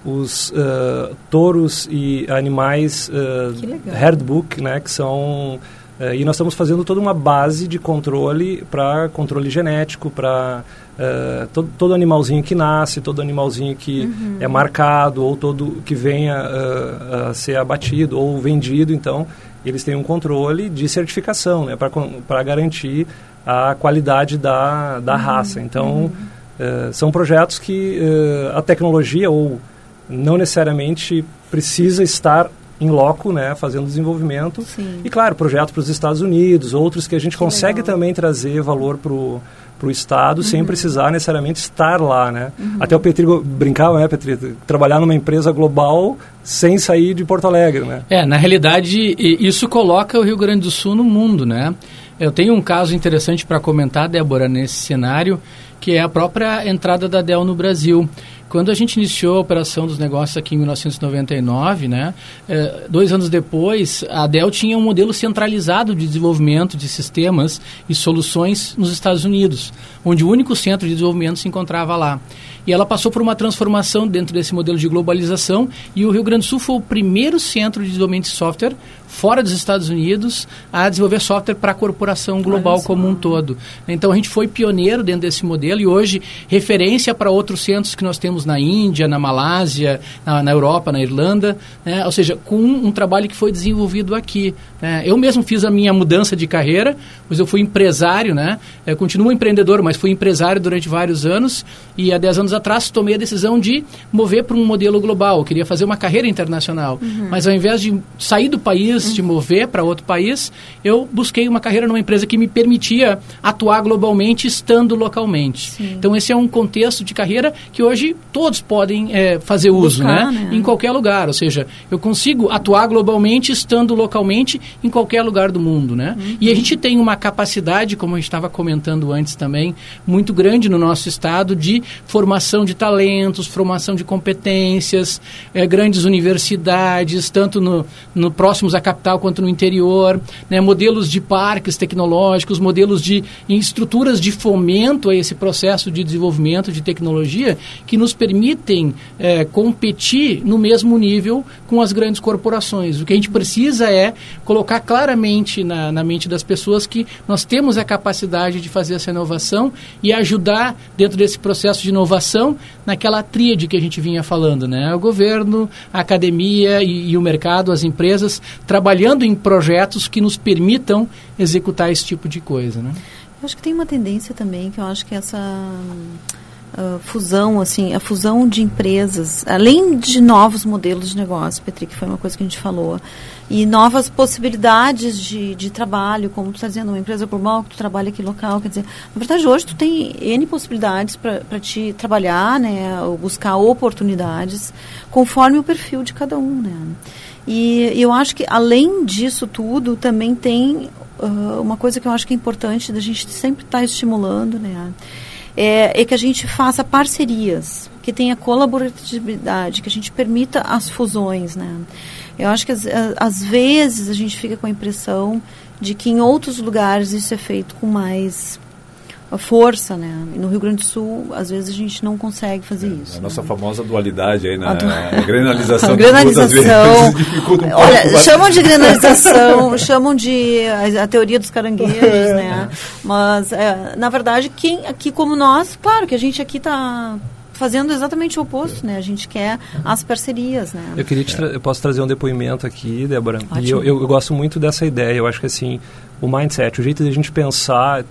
os uh, touros e animais uh, herdbook, né, que são uh, e nós estamos fazendo toda uma base de controle para controle genético, para uh, todo, todo animalzinho que nasce, todo animalzinho que uhum. é marcado ou todo que venha uh, a ser abatido ou vendido. Então eles têm um controle de certificação, né, para garantir a qualidade da, da uhum. raça. Então uhum. Uh, são projetos que uh, a tecnologia ou não necessariamente precisa estar em loco, né, fazendo desenvolvimento. Sim. E, claro, projetos para os Estados Unidos, outros que a gente que consegue legal. Também trazer valor para o Estado, uhum. sem precisar necessariamente estar lá, né? Uhum. Até o Petri brincava, né, Petri? Trabalhar numa empresa global sem sair de Porto Alegre, né? É, na realidade, isso coloca o Rio Grande do Sul no mundo, né? Eu tenho um caso interessante para comentar, Débora, nesse cenário, que é a própria entrada da Dell no Brasil. Quando a gente iniciou a operação dos negócios aqui em mil novecentos e noventa e nove, né, eh, dois anos depois, a Dell tinha um modelo centralizado de desenvolvimento de sistemas e soluções nos Estados Unidos, onde o único centro de desenvolvimento se encontrava lá. E ela passou por uma transformação dentro desse modelo de globalização e o Rio Grande do Sul foi o primeiro centro de desenvolvimento de software fora dos Estados Unidos a desenvolver software para a corporação global como um todo. Então, a gente foi pioneiro dentro desse modelo e hoje referência para outros centros que nós temos na Índia, na Malásia, na, na Europa, na Irlanda, né? Ou seja, com um, um trabalho que foi desenvolvido aqui. Né? Eu mesmo fiz a minha mudança de carreira, pois eu fui empresário, né? Eu continuo empreendedor, mas fui empresário durante vários anos e há dez anos atrás tomei a decisão de mover para um modelo global. Eu queria fazer uma carreira internacional, uhum. mas ao invés de sair do país, de mover para outro país, eu busquei uma carreira numa empresa que me permitia atuar globalmente estando localmente. Sim. Então esse é um contexto de carreira que hoje todos podem é, fazer uso, Buscar, né? né? Em qualquer lugar, ou seja, eu consigo atuar globalmente estando localmente em qualquer lugar do mundo, né? Uhum. E a gente tem uma capacidade, como a gente estava comentando antes também, muito grande no nosso estado de formação de talentos, formação de competências, é, grandes universidades, tanto no, no próximos a capital quanto no interior, né, modelos de parques tecnológicos, modelos de estruturas de fomento a esse processo de desenvolvimento de tecnologia que nos permitem é, competir no mesmo nível com as grandes corporações. O que a gente precisa é colocar claramente na, na mente das pessoas que nós temos a capacidade de fazer essa inovação e ajudar dentro desse processo de inovação naquela tríade que a gente vinha falando, né? O governo, a academia e, e o mercado, as empresas, trabalhando em projetos que nos permitam executar esse tipo de coisa, né? Eu acho que tem uma tendência também, que eu acho que essa uh, fusão, assim, a fusão de empresas, além de novos modelos de negócio, Petri, que foi uma coisa que a gente falou, e novas possibilidades de, de trabalho, como tu está dizendo, uma empresa global que tu trabalha aqui local, quer dizer, na verdade hoje tu tem N possibilidades para te trabalhar, né, ou buscar oportunidades, conforme o perfil de cada um, né. E eu acho que, além disso tudo, também tem uh, uma coisa que eu acho que é importante da gente sempre estar tá estimulando, né? É, é que a gente faça parcerias. que tenha colaboratividade, que a gente permita as fusões, né? Eu acho que às, às vezes a gente fica com a impressão de que em outros lugares isso é feito com mais força, né? E no Rio Grande do Sul, às vezes a gente não consegue fazer é, isso. A nossa né? famosa dualidade aí, na du... granalização. A granalização. Um Olha, chamam de granalização, chamam de a, a teoria dos caranguejos, né? Mas, é, na verdade, quem aqui como nós, claro que a gente aqui está fazendo exatamente o oposto, né? A gente quer as parcerias, né? Eu queria te tra- eu posso trazer um depoimento aqui, Débora. Ótimo. E eu, eu, eu gosto muito dessa ideia. Eu acho que assim, o mindset, o jeito de a gente pensar,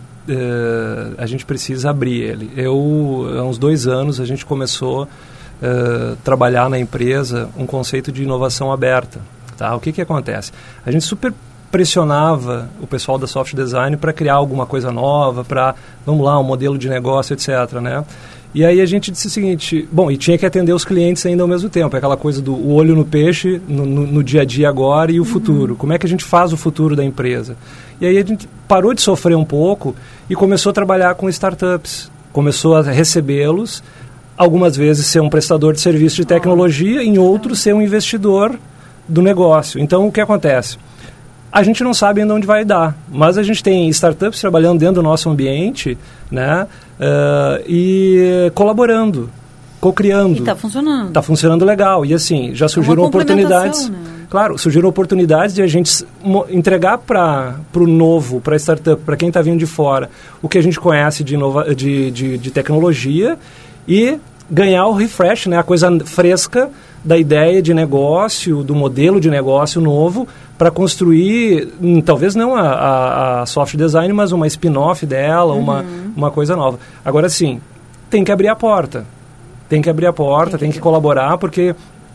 uh, a gente precisa abrir ele. Eu, há uns dois anos, a gente começou a uh, trabalhar na empresa um conceito de inovação aberta. Tá? O que que acontece? A gente super pressionava o pessoal da soft design para criar alguma coisa nova, para, vamos lá, um modelo de negócio, etcétera, né? E aí a gente disse o seguinte, bom, e tinha que atender os clientes ainda ao mesmo tempo, aquela coisa do o olho no peixe, no, no, no dia a dia agora e o uhum. futuro. Como é que a gente faz o futuro da empresa? E aí a gente parou de sofrer um pouco e começou a trabalhar com startups, começou a recebê-los, algumas vezes ser um prestador de serviço de tecnologia, em outros ser um investidor do negócio. Então o que acontece? A gente não sabe ainda onde vai dar, mas a gente tem startups trabalhando dentro do nosso ambiente, né, uh, e colaborando, co-criando. E está funcionando. Está funcionando legal. E assim, já surgiram é oportunidades. Né? Claro, surgiram oportunidades de a gente entregar para o novo, para a startup, para quem está vindo de fora, o que a gente conhece de, inova- de, de, de tecnologia e ganhar o refresh, né, a coisa fresca da ideia de negócio, do modelo de negócio novo, para construir, hum, talvez não a, a, a soft design, mas uma spin-off dela, uhum. uma, uma coisa nova. Agora sim, tem que abrir a porta. Tem que abrir a porta, tem que, tem que colaborar, porque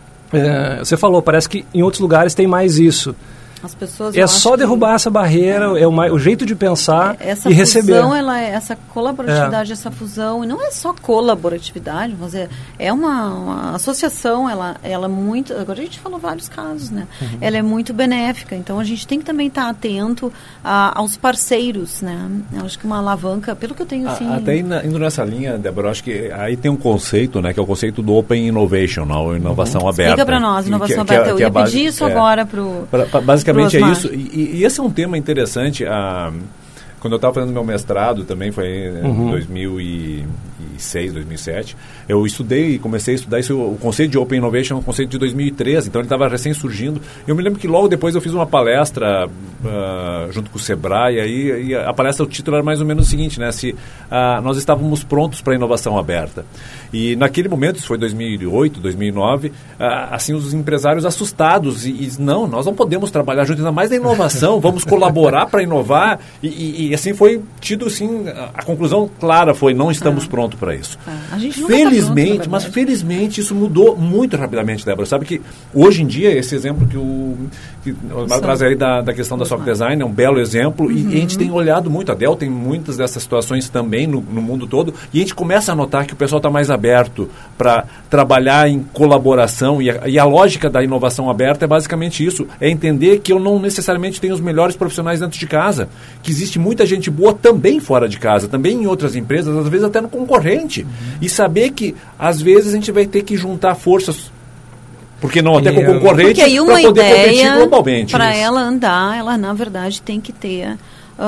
é, você falou, parece que em outros lugares tem mais isso. As pessoas, é só derrubar que... essa barreira, é, é o, mais, o jeito de pensar essa e receber. Fusão, ela é, essa colaboratividade, é. essa fusão, e não é só colaboratividade, vamos dizer, é uma, uma associação, ela, ela muito, agora a gente falou vários casos, né? Uhum. Ela é muito benéfica, então a gente tem que também estar atento a, aos parceiros, né? Eu acho que uma alavanca, pelo que eu tenho, assim... Até indo nessa linha, Débora, eu acho que aí tem um conceito, né, que é o conceito do Open Innovation, ou inovação uhum. aberta. Explica para nós, inovação que, aberta, que, eu que ia é base, pedir isso é, agora para o... Basicamente é isso, e, e esse é um tema interessante. Ah, quando eu estava fazendo meu mestrado também, foi em uhum. dois mil e seis, dois mil e sete, eu estudei e comecei a estudar isso, o conceito de Open Innovation é um conceito de dois mil e treze, então ele estava recém surgindo. Eu me lembro que logo depois eu fiz uma palestra uh, junto com o Sebrae, aí, e a palestra, o título era mais ou menos o seguinte, né, se uh, nós estávamos prontos para a inovação aberta. E naquele momento, isso foi dois mil e oito, dois mil e nove, uh, assim, os empresários assustados, e, e não, nós não podemos trabalhar junto, ainda mais na inovação, vamos colaborar para inovar, e, e, e assim foi tido, assim, a, a conclusão clara foi, não estamos ah. prontos para isso. Ah. A gente felizmente, tá pronto, mas felizmente isso mudou muito rapidamente, Débora. Sabe que hoje em dia, esse exemplo que o que vai trazer aí da, da questão da soft design é um belo exemplo, uhum. e, e a gente tem olhado muito, a Dell tem muitas dessas situações também no, no mundo todo, e a gente começa a notar que o pessoal está mais aberto para trabalhar em colaboração, e a, e a lógica da inovação aberta é basicamente isso, é entender que eu não necessariamente tenho os melhores profissionais dentro de casa, que existe muita gente boa também fora de casa, também em outras empresas, às vezes até no concorrente, uhum. e saber que às vezes a gente vai ter que juntar forças, porque não até com o concorrente, para poder competir globalmente. Para ela andar, ela na verdade tem que ter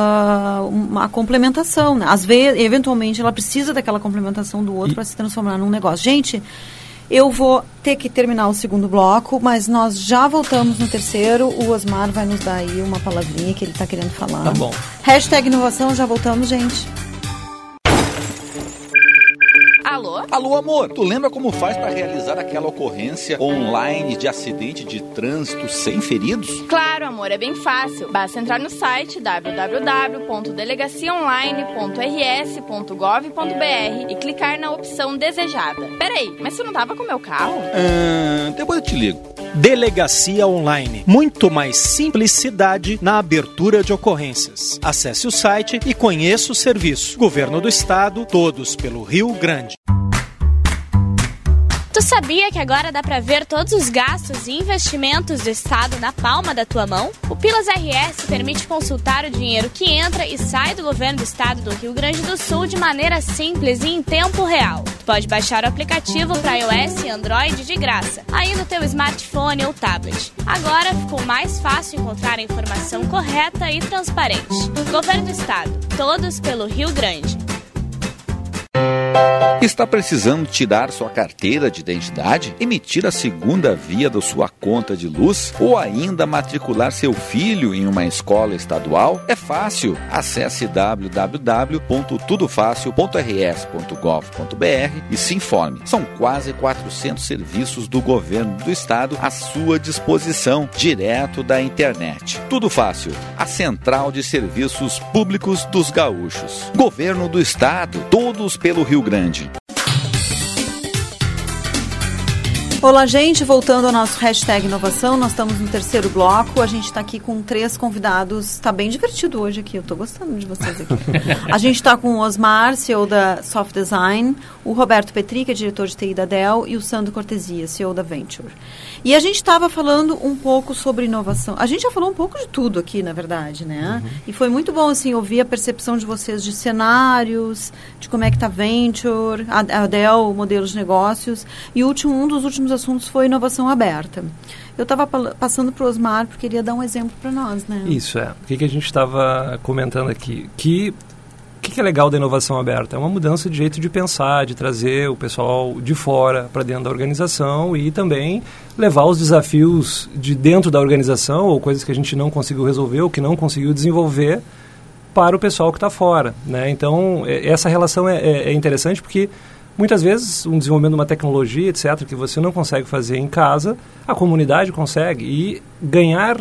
uh, uma complementação, né? Às vezes, eventualmente, ela precisa daquela complementação do outro para se transformar num negócio. Gente, eu vou ter que terminar o segundo bloco, mas nós já voltamos no terceiro. O Osmar vai nos dar aí uma palavrinha que ele está querendo falar. Tá bom. Hashtag inovação, já voltamos, gente. Alô? Alô, amor, tu lembra como faz para realizar aquela ocorrência online de acidente de trânsito sem feridos? Claro, amor, é bem fácil. Basta entrar no site w w w ponto delegacia online ponto r s ponto gov ponto b r e clicar na opção desejada. Peraí, mas você não tava com o meu carro? Ah, depois eu te ligo. Delegacia Online. Muito mais simplicidade na abertura de ocorrências. Acesse o site e conheça o serviço. Governo do Estado, todos pelo Rio Grande. Tu sabia que agora dá para ver todos os gastos e investimentos do Estado na palma da tua mão? O Pilas R S permite consultar o dinheiro que entra e sai do governo do Estado do Rio Grande do Sul de maneira simples e em tempo real. Tu pode baixar o aplicativo para iOS e Android de graça, aí no teu smartphone ou tablet. Agora ficou mais fácil encontrar a informação correta e transparente. Governo do Estado, todos pelo Rio Grande. Está precisando tirar sua carteira de identidade, emitir a segunda via da sua conta de luz ou ainda matricular seu filho em uma escola estadual? É fácil. Acesse w w w ponto tudo fácil ponto r s ponto gov ponto b r e se informe. São quase quatrocentos serviços do governo do estado à sua disposição, direto da internet. Tudo Fácil, a central de serviços públicos dos gaúchos. Governo do estado, todos pelo Rio Grande. Olá, gente, voltando ao nosso hashtag inovação, nós estamos no terceiro bloco, a gente está aqui com três convidados, está bem divertido hoje aqui, eu estou gostando de vocês aqui. A gente está com o Osmar, C E O da Soft Design, o Roberto Petri, que é diretor de T I da Dell, e o Sandro Cortesia, C E O da Venture. E a gente estava falando um pouco sobre inovação, a gente já falou um pouco de tudo aqui, na verdade, né? Uhum. E foi muito bom, assim, ouvir a percepção de vocês de cenários, de como é que está a Venture, a, a Dell, modelos de negócios, e o último, um dos últimos assuntos foi inovação aberta. Eu estava passando para o Osmar, porque queria dar um exemplo para nós, né? Isso, é. O que, que a gente estava comentando aqui? Que o que, que é legal da inovação aberta? É uma mudança de jeito de pensar, de trazer o pessoal de fora para dentro da organização e também levar os desafios de dentro da organização ou coisas que a gente não conseguiu resolver ou que não conseguiu desenvolver para o pessoal que está fora, né? Então, essa relação é, é, é interessante porque muitas vezes, um desenvolvimento de uma tecnologia, etcétera, que você não consegue fazer em casa, a comunidade consegue. E ganhar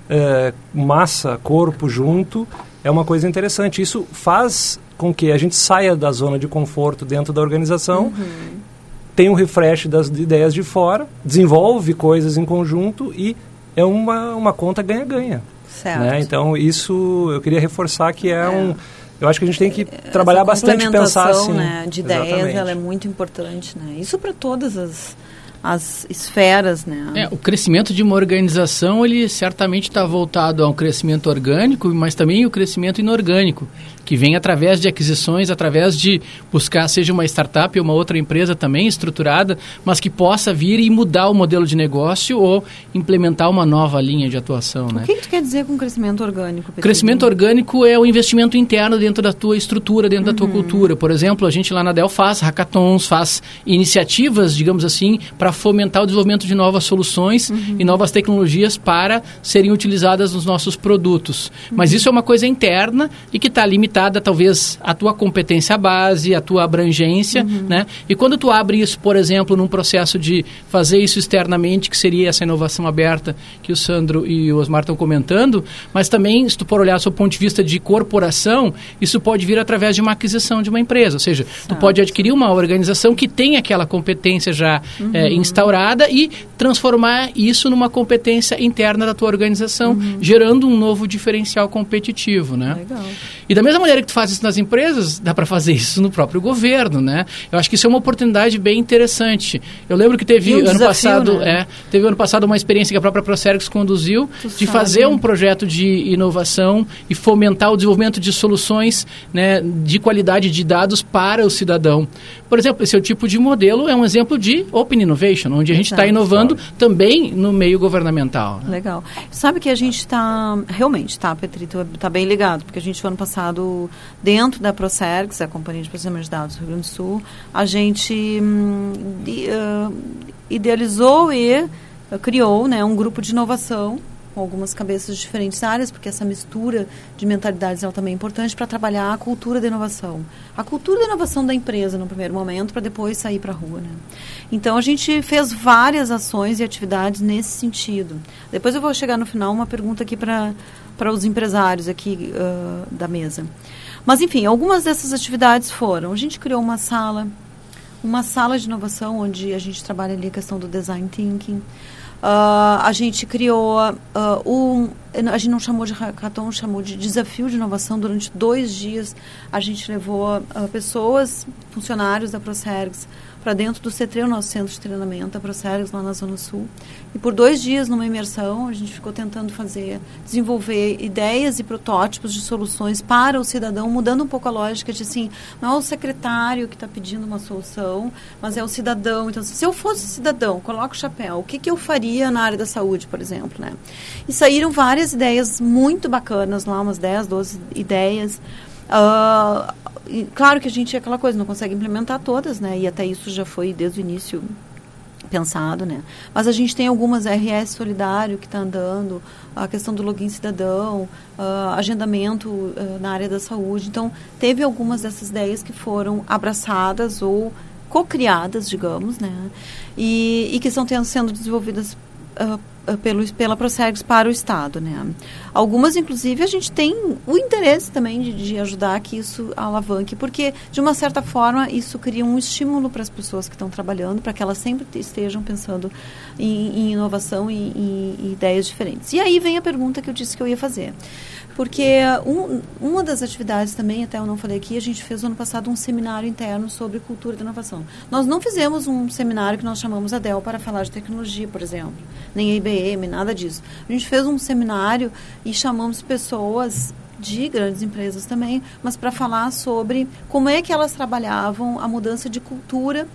é, massa, corpo junto, é uma coisa interessante. Isso faz com que a gente saia da zona de conforto dentro da organização, uhum. tenha um refresh das ideias de fora, desenvolve coisas em conjunto e é uma, uma conta ganha-ganha. Certo. Né? Então, isso eu queria reforçar que é, é. um... Eu acho que a gente tem que trabalhar bastante e pensar assim. Né, de ideias, exatamente. Ela é muito importante, né? Isso para todas as, as esferas, né? É, o crescimento de uma organização, ele certamente está voltado a um crescimento orgânico, mas também o crescimento inorgânico, que vem através de aquisições, através de buscar, seja uma startup ou uma outra empresa também estruturada, mas que possa vir e mudar o modelo de negócio ou implementar uma nova linha de atuação. O né? que, que tu quer dizer com crescimento orgânico, Petri? Crescimento orgânico é o investimento interno dentro da tua estrutura, dentro uhum. da tua cultura. Por exemplo, a gente lá na Dell faz hackathons, faz iniciativas, digamos assim, para fomentar o desenvolvimento de novas soluções uhum. e novas tecnologias para serem utilizadas nos nossos produtos. Uhum. Mas isso é uma coisa interna e que está limitada talvez a tua competência base, a tua abrangência, uhum. né? E quando tu abre isso, por exemplo, num processo de fazer isso externamente, que seria essa inovação aberta que o Sandro e o Osmar estão comentando, mas também, se tu for olhar do ponto de vista de corporação, isso pode vir através de uma aquisição de uma empresa, ou seja, certo. tu pode adquirir uma organização que tem aquela competência já uhum. é, instaurada e transformar isso numa competência interna da tua organização, uhum. gerando um novo diferencial competitivo, né? Legal. E da mesma maneira que tu faz isso nas empresas, dá para fazer isso no próprio governo, né? Eu acho que isso é uma oportunidade bem interessante. Eu lembro que teve um ano desafio, passado, né? é, teve ano passado uma experiência que a própria Procergs conduziu tu de sabe. fazer um projeto de inovação e fomentar o desenvolvimento de soluções, né, de qualidade de dados para o cidadão. Por exemplo, esse é o tipo de modelo, é um exemplo de Open Innovation, onde a gente está inovando claro. também no meio governamental. Né? Legal. Sabe que a gente está, realmente, tá, Petri, está bem ligado, porque a gente, no ano passado, dentro da Procergs, a Companhia de Processamento de Dados do Rio Grande do Sul, a gente hum, uh, idealizou e uh, criou, né, um grupo de inovação com algumas cabeças de diferentes áreas, porque essa mistura de mentalidades é também importante para trabalhar a cultura da inovação. A cultura da inovação da empresa, no primeiro momento, para depois sair para a rua, né? Então, a gente fez várias ações e atividades nesse sentido. Depois eu vou chegar no final uma pergunta aqui para para os empresários aqui uh, da mesa. Mas, enfim, algumas dessas atividades foram... A gente criou uma sala, uma sala de inovação, onde a gente trabalha ali a questão do design thinking. Uh, a gente criou uh, um... A gente não chamou de hackathon, chamou de desafio de inovação. Durante dois dias, a gente levou uh, pessoas, funcionários da Procergs, para dentro do C T R E, o nosso centro de treinamento, a Procergs, lá na Zona Sul. E por dois dias, numa imersão, a gente ficou tentando fazer, desenvolver ideias e protótipos de soluções para o cidadão, mudando um pouco a lógica de assim, não é o secretário que está pedindo uma solução, mas é o cidadão. Então, se eu fosse cidadão, coloco o chapéu, o que, que eu faria na área da saúde, por exemplo, né? E saíram várias ideias muito bacanas lá, umas dez, doze ideias. Uh, e claro que a gente é aquela coisa, não consegue implementar todas, né? E até isso já foi desde o início pensado, né? Mas a gente tem algumas R S solidário que está andando, a questão do login cidadão, uh, agendamento uh, na área da saúde. Então, teve algumas dessas ideias que foram abraçadas ou co-criadas, digamos, né? E, e que estão tendo, sendo desenvolvidas uh, Pelo, pela Procergs para o Estado, né? Algumas, inclusive, a gente tem o interesse também de, de ajudar que isso alavanque, porque, de uma certa forma, isso cria um estímulo para as pessoas que estão trabalhando, para que elas sempre estejam pensando em, em inovação e em ideias diferentes. E aí vem a pergunta que eu disse que eu ia fazer. Porque um, uma das atividades também, até eu não falei aqui, a gente fez no ano passado um seminário interno sobre cultura de inovação. Nós não fizemos um seminário que nós chamamos a D E L para falar de tecnologia, por exemplo, nem a I B M, nada disso. A gente fez um seminário e chamamos pessoas de grandes empresas também, mas para falar sobre como é que elas trabalhavam a mudança de cultura,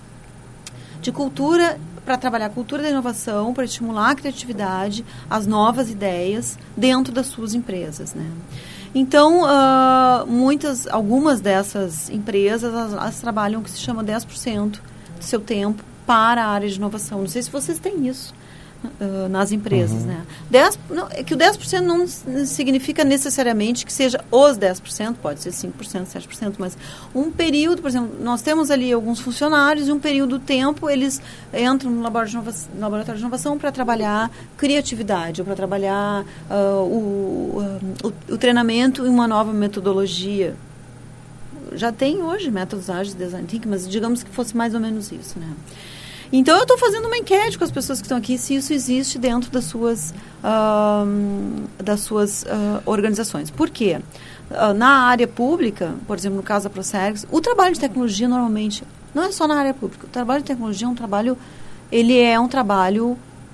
de cultura para trabalhar a cultura da inovação, para estimular a criatividade, as novas ideias dentro das suas empresas, né? Então, uh, muitas, algumas dessas empresas, elas, elas trabalham o que se chama dez por cento do seu tempo para a área de inovação. Não sei se vocês têm isso uh, nas empresas, uhum. né? dez, não, é que o dez por cento não significa necessariamente que seja os dez por cento, pode ser cinco por cento, sete por cento, mas um período, por exemplo, nós temos ali alguns funcionários e um período do tempo eles entram no laboratório de inovação, no laboratório de inovação para trabalhar criatividade, ou para trabalhar uh, o, uh, o, o treinamento em uma nova metodologia. Já tem hoje métodos ágeis de design thinking, mas digamos que fosse mais ou menos isso, né? Então, eu estou fazendo uma enquete com as pessoas que estão aqui, se isso existe dentro das suas, uh, das suas uh, organizações. Por quê? Uh, na área pública, por exemplo, no caso da Procergs, o trabalho de tecnologia, normalmente, não é só na área pública. O trabalho de tecnologia é um trabalho, ele é um trabalho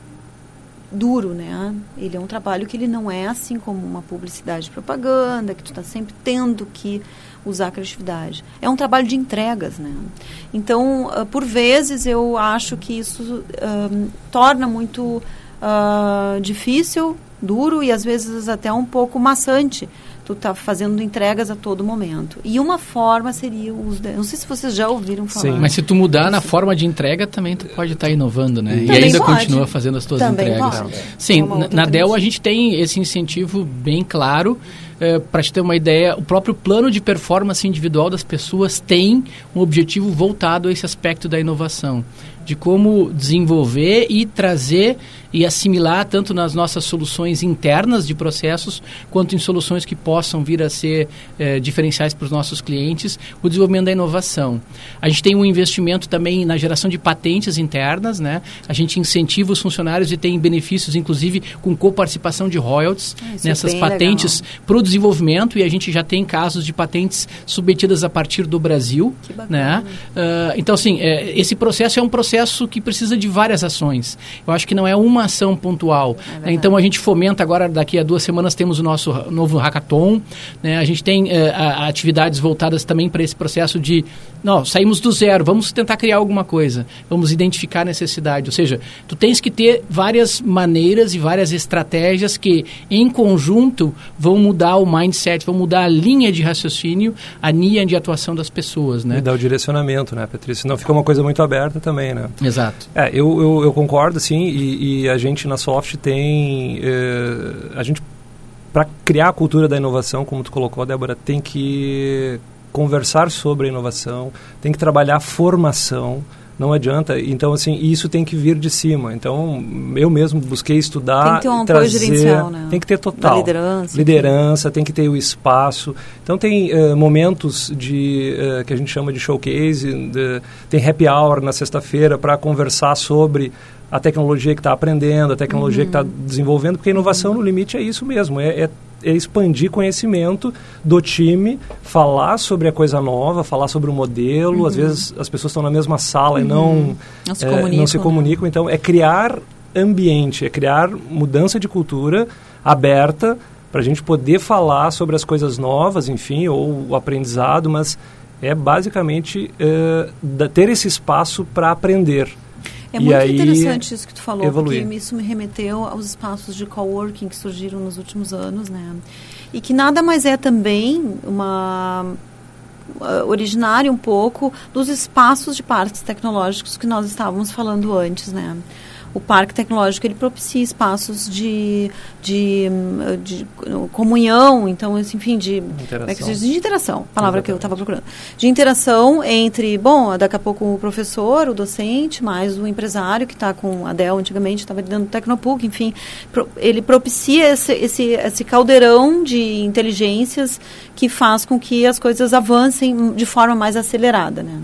duro, né? Ele é um trabalho que ele não é assim como uma publicidade e propaganda, que tu está sempre tendo que usar a criatividade. É um trabalho de entregas, né? Então, uh, por vezes, eu acho que isso uh, torna muito uh, difícil, duro e, às vezes, até um pouco maçante. Tu tá fazendo entregas a todo momento. E uma forma seria o uso... De, não sei se vocês já ouviram falar. Sim, mas se tu mudar na forma de entrega, também tu pode estar tá inovando, né? Também e ainda pode. Continua fazendo as tuas também entregas. Pode. Sim, é na, na D E L a gente tem esse incentivo bem claro. É, para te ter uma ideia, o próprio plano de performance individual das pessoas tem um objetivo voltado a esse aspecto da inovação, de como desenvolver e trazer e assimilar tanto nas nossas soluções internas de processos, quanto em soluções que possam vir a ser é, diferenciais para os nossos clientes, o desenvolvimento da inovação. A gente tem um investimento também na geração de patentes internas, né? A gente incentiva os funcionários e tem benefícios, inclusive, com coparticipação de royalties ah, nessas é patentes para o desenvolvimento, e a gente já tem casos de patentes submetidas a partir do Brasil. Que bacana. Né? Uh, então, assim, é, esse processo é um processo que precisa de várias ações. Eu acho que não é uma ação pontual. É né? Então, a gente fomenta agora, daqui a duas semanas, temos o nosso novo hackathon. Né? A gente tem uh, a, atividades voltadas também para esse processo de, não, saímos do zero, vamos tentar criar alguma coisa, vamos identificar a necessidade. Ou seja, tu tens que ter várias maneiras e várias estratégias que, em conjunto, vão mudar o mindset, vão mudar a linha de raciocínio, a linha de atuação das pessoas, né? E dar o direcionamento, né, Patrícia? Senão fica uma coisa muito aberta também, né? Exato. É, eu, eu, eu concordo, sim, e, e a gente na Soft tem... Eh, a gente, para criar a cultura da inovação, como tu colocou, Débora, tem que conversar sobre a inovação, tem que trabalhar a formação. Não adianta, então assim, isso tem que vir de cima. Então, eu mesmo busquei estudar, tem que ter um apoio trazer, gerencial, né? Tem que ter total. Da liderança. Liderança, tem que ter o espaço. Então, tem uh, momentos de, uh, que a gente chama de showcase, de, tem happy hour na sexta-feira para conversar sobre a tecnologia que está aprendendo, a tecnologia uhum. que está desenvolvendo, porque a inovação, uhum. no limite, é isso mesmo, é, é é expandir conhecimento do time, falar sobre a coisa nova, falar sobre o modelo. Uhum. Às vezes as pessoas estão na mesma sala uhum. e não, não se é, comunicam. Não se comunicam. Né? Então, é criar ambiente, é criar mudança de cultura aberta para a gente poder falar sobre as coisas novas, enfim, ou o aprendizado, mas é basicamente é, da, ter esse espaço para aprender. É e muito aí, interessante isso que tu falou, evoluir. Porque isso me remeteu aos espaços de coworking que surgiram nos últimos anos, né? E que nada mais é também uma... Uh, originário um pouco dos espaços de parques tecnológicos que nós estávamos falando antes, né? O parque tecnológico, ele propicia espaços de, de, de comunhão, então, enfim, de interação, é que diz? De interação, palavra Exatamente. Que eu estava procurando. De interação entre, bom, daqui a pouco o professor, o docente, mais o empresário que está com a Dell, antigamente estava dentro do Tecnopuc, enfim, pro, ele propicia esse, esse, esse caldeirão de inteligências que faz com que as coisas avancem de forma mais acelerada, né?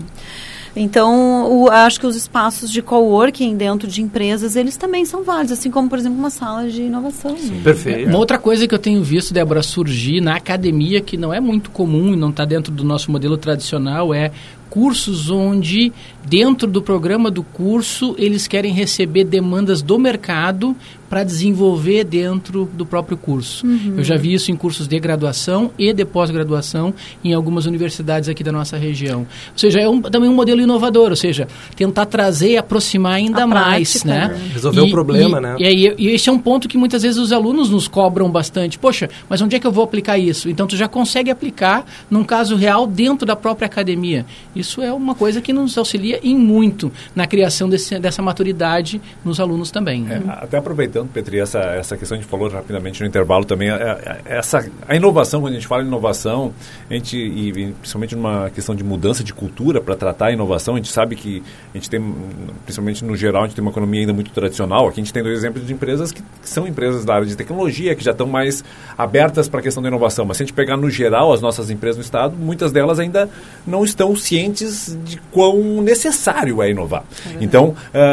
Então, o, acho que os espaços de coworking dentro de empresas, eles também são válidos, assim como, por exemplo, uma sala de inovação. Sim, perfeito. Uma outra coisa que eu tenho visto, Débora, surgir na academia, que não é muito comum e não está dentro do nosso modelo tradicional, é cursos onde, dentro do programa do curso, eles querem receber demandas do mercado para desenvolver dentro do próprio curso. Uhum. Eu já vi isso em cursos de graduação e de pós-graduação em algumas universidades aqui da nossa região. Ou seja, é um, também um modelo inovador, ou seja, tentar trazer e aproximar ainda a mais. Prática, né? né? Resolver o problema, e, né? E, e, e esse é um ponto que muitas vezes os alunos nos cobram bastante. Poxa, mas onde é que eu vou aplicar isso? Então, tu já consegue aplicar num caso real dentro da própria academia. Isso é uma coisa que nos auxilia em muito na criação desse, dessa maturidade nos alunos também. É, até aproveitando, Petri, essa, essa questão que a gente falou rapidamente no intervalo também, a, a, essa, a inovação, quando a gente fala em inovação, a gente, e, e principalmente numa questão de mudança de cultura para tratar a inovação, a gente sabe que a gente tem, principalmente no geral, a gente tem uma economia ainda muito tradicional. Aqui a gente tem dois exemplos de empresas que, que são empresas da área de tecnologia, que já estão mais abertas para a questão da inovação. Mas se a gente pegar no geral as nossas empresas no Estado, muitas delas ainda não estão cientes de quão necessário é inovar. É então,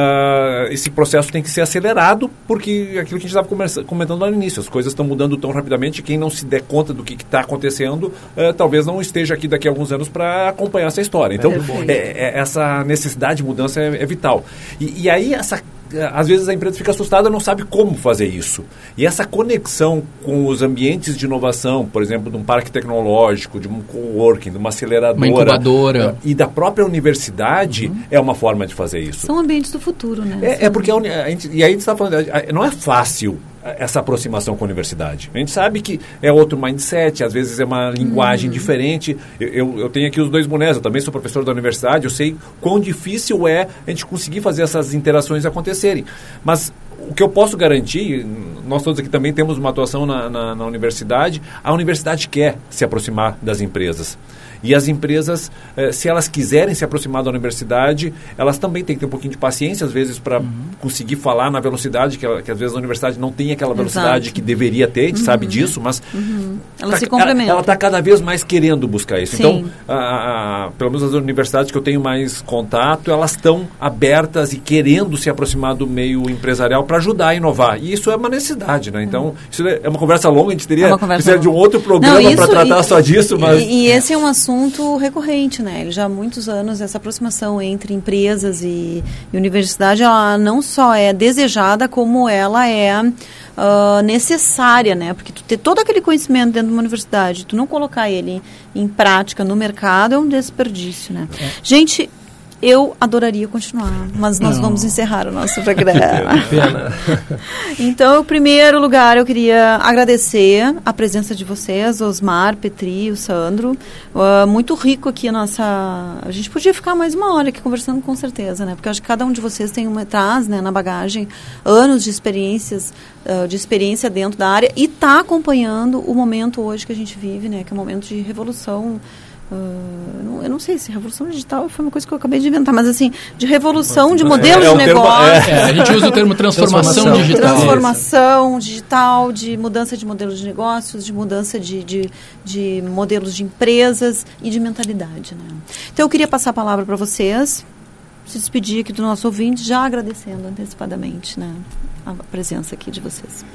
uh, esse processo tem que ser acelerado, porque aquilo que a gente estava comentando lá no início, as coisas estão mudando tão rapidamente, quem não se der conta do que está acontecendo, uh, talvez não esteja aqui daqui a alguns anos para acompanhar essa história. Então, é, é, essa necessidade de mudança é, é vital. E, e aí, essa às vezes a empresa fica assustada e não sabe como fazer isso. E essa conexão com os ambientes de inovação, por exemplo, de um parque tecnológico, de um coworking, de uma aceleradora, uma incubadora, e da própria universidade, uhum. é uma forma de fazer isso. São ambientes do futuro, né? É, é porque a, a gente, e aí a gente está falando, não é fácil essa aproximação com a universidade. A gente sabe que é outro mindset, às vezes é uma linguagem uhum. diferente. Eu, eu, eu tenho aqui os dois bonés, eu também sou professor da universidade, eu sei quão difícil é a gente conseguir fazer essas interações acontecerem. Mas o que eu posso garantir, nós todos aqui também temos uma atuação na, na, na universidade, a universidade quer se aproximar das empresas. E as empresas, eh, se elas quiserem se aproximar da universidade, elas também têm que ter um pouquinho de paciência, às vezes, para uhum. conseguir falar na velocidade, que, ela, que às vezes a universidade não tem aquela velocidade Exato. Que deveria ter, a gente uhum. sabe disso, mas uhum. ela tá, se complementa. Ela está cada vez mais querendo buscar isso. Sim. Então, a, a, pelo menos as universidades que eu tenho mais contato, elas estão abertas e querendo se aproximar do meio empresarial para ajudar a inovar. E isso é uma necessidade, né? Então, isso é uma conversa longa, a gente teria é de um outro programa para tratar e, só disso. Mas... E, e esse é um assunto assunto recorrente, né? Já há muitos anos essa aproximação entre empresas e, e universidade, ela não só é desejada, como ela é uh, necessária, né? Porque tu ter todo aquele conhecimento dentro de uma universidade, tu não colocar ele em prática no mercado é um desperdício, né? É. Gente, eu adoraria continuar, mas nós não. vamos encerrar o nosso programa. Pena. Então, em primeiro lugar, eu queria agradecer a presença de vocês, Osmar, Petri, o Sandro. Uh, muito rico aqui a nossa... A gente podia ficar mais uma hora aqui conversando, com certeza, né? Porque eu acho que cada um de vocês tem uma, traz, né, na bagagem anos de experiências, uh, de experiência dentro da área e está acompanhando o momento hoje que a gente vive, né? Que é um momento de revolução. Uh, eu não sei se revolução digital foi uma coisa que eu acabei de inventar, mas assim, de revolução de modelos é, é de negócio. Termo, é. É, a gente usa o termo transformação, transformação digital. Transformação digital, de mudança de modelos de negócios, de mudança de, de, de modelos de empresas e de mentalidade. Né? Então eu queria passar a palavra para vocês, se despedir aqui do nosso ouvinte, já agradecendo antecipadamente, né, a presença aqui de vocês.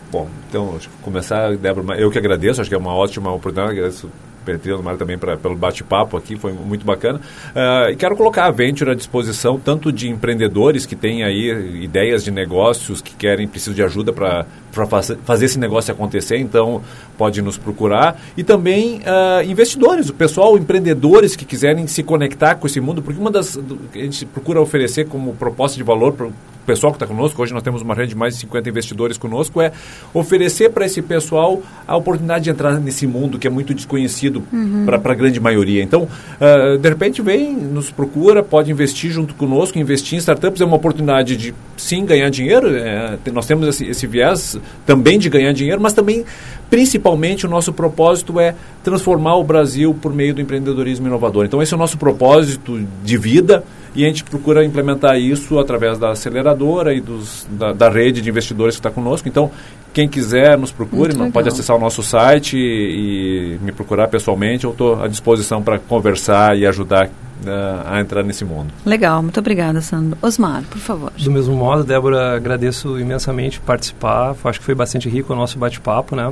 Bom, então, acho que começar, Débora, eu que agradeço, acho que é uma ótima oportunidade, agradeço Petri e Mário também pra, pelo bate-papo aqui, foi muito bacana. Uh, e quero colocar a Venture à disposição, tanto de empreendedores que têm aí ideias de negócios, que querem, precisam de ajuda para fazer, fazer esse negócio acontecer, então pode nos procurar. E também uh, investidores, o pessoal, empreendedores que quiserem se conectar com esse mundo, porque uma das que a gente procura oferecer como proposta de valor para o pessoal que está conosco, hoje nós temos uma rede de mais de cinquenta investidores conosco, é oferecer para esse pessoal a oportunidade de entrar nesse mundo que é muito desconhecido uhum. para a grande maioria. Então, uh, de repente vem, nos procura, pode investir junto conosco, investir em startups é uma oportunidade de, sim, ganhar dinheiro, é, nós temos esse, esse viés também de ganhar dinheiro, mas também, principalmente, o nosso propósito é transformar o Brasil por meio do empreendedorismo inovador. Então, esse é o nosso propósito de vida, e a gente procura implementar isso através da aceleradora e dos, da, da rede de investidores que está conosco. Então, quem quiser nos procure, não, pode acessar o nosso site e, e me procurar pessoalmente. Eu estou à disposição para conversar e ajudar uh, a entrar nesse mundo. Legal, muito obrigada, Sandro. Osmar, por favor. Do mesmo modo, Débora, agradeço imensamente participar. Acho que foi bastante rico o nosso bate-papo, né?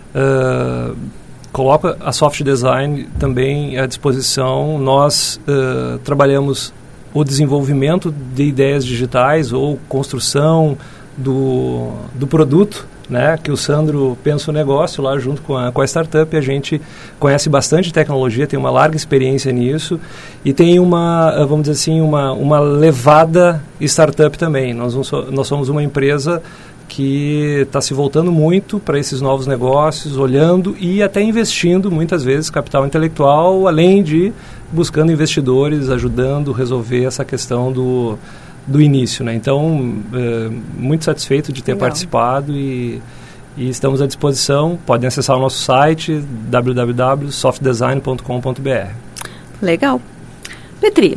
Uh, coloca a Soft Design também à disposição. Nós uh, trabalhamos o desenvolvimento de ideias digitais ou construção do, do produto, né, que o Sandro pensa o negócio lá junto com a, com a startup. A gente conhece bastante tecnologia, tem uma larga experiência nisso e tem uma, vamos dizer assim, uma, uma levada startup também. Nós, nós somos uma empresa que está se voltando muito para esses novos negócios, olhando e até investindo, muitas vezes, capital intelectual, além de buscando investidores, ajudando a resolver essa questão do, do início, né? Então, é, muito satisfeito de ter Legal. participado e, e estamos à disposição. Podem acessar o nosso site w w w ponto soft design ponto com ponto b r. Legal. Petri.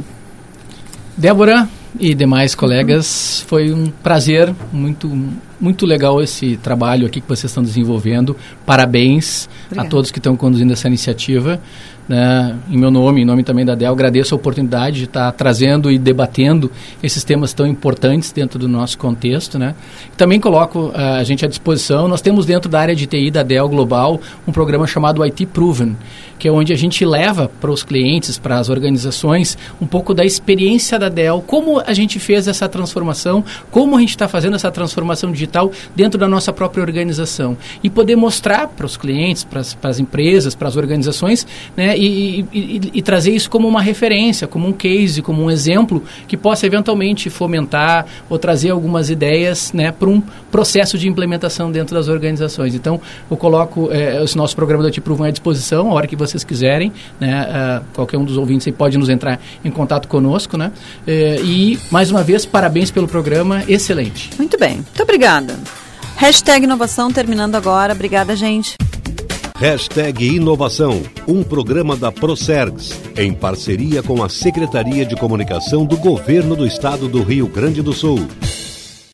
Débora e demais colegas, uhum. foi um prazer, muito, muito legal esse trabalho aqui que vocês estão desenvolvendo. Parabéns Obrigada. a todos que estão conduzindo essa iniciativa. Né? Em meu nome, em nome também da D E L, agradeço a oportunidade de estar trazendo e debatendo esses temas tão importantes dentro do nosso contexto. Né? Também coloco uh, a gente à disposição. Nós temos dentro da área de T I da D E L Global um programa chamado I T Proven, que é onde a gente leva para os clientes, para as organizações, um pouco da experiência da D E L, como a gente fez essa transformação, como a gente está fazendo essa transformação digital dentro da nossa própria organização. E poder mostrar para os clientes, para as, para as empresas, para as organizações, né, e, e, e, e trazer isso como uma referência, como um case, como um exemplo que possa eventualmente fomentar ou trazer algumas ideias, né, para um processo de implementação dentro das organizações. Então, eu coloco é, esse nosso programa da I T Proven à disposição, a hora que vocês quiserem, né, uh, qualquer um dos ouvintes aí pode nos entrar em contato conosco, né, uh, e mais uma vez, parabéns pelo programa, excelente. Muito bem, muito obrigada. Hashtag inovação terminando agora, obrigada, gente. Hashtag Inovação, um programa da Procergs, em parceria com a Secretaria de Comunicação do Governo do Estado do Rio Grande do Sul.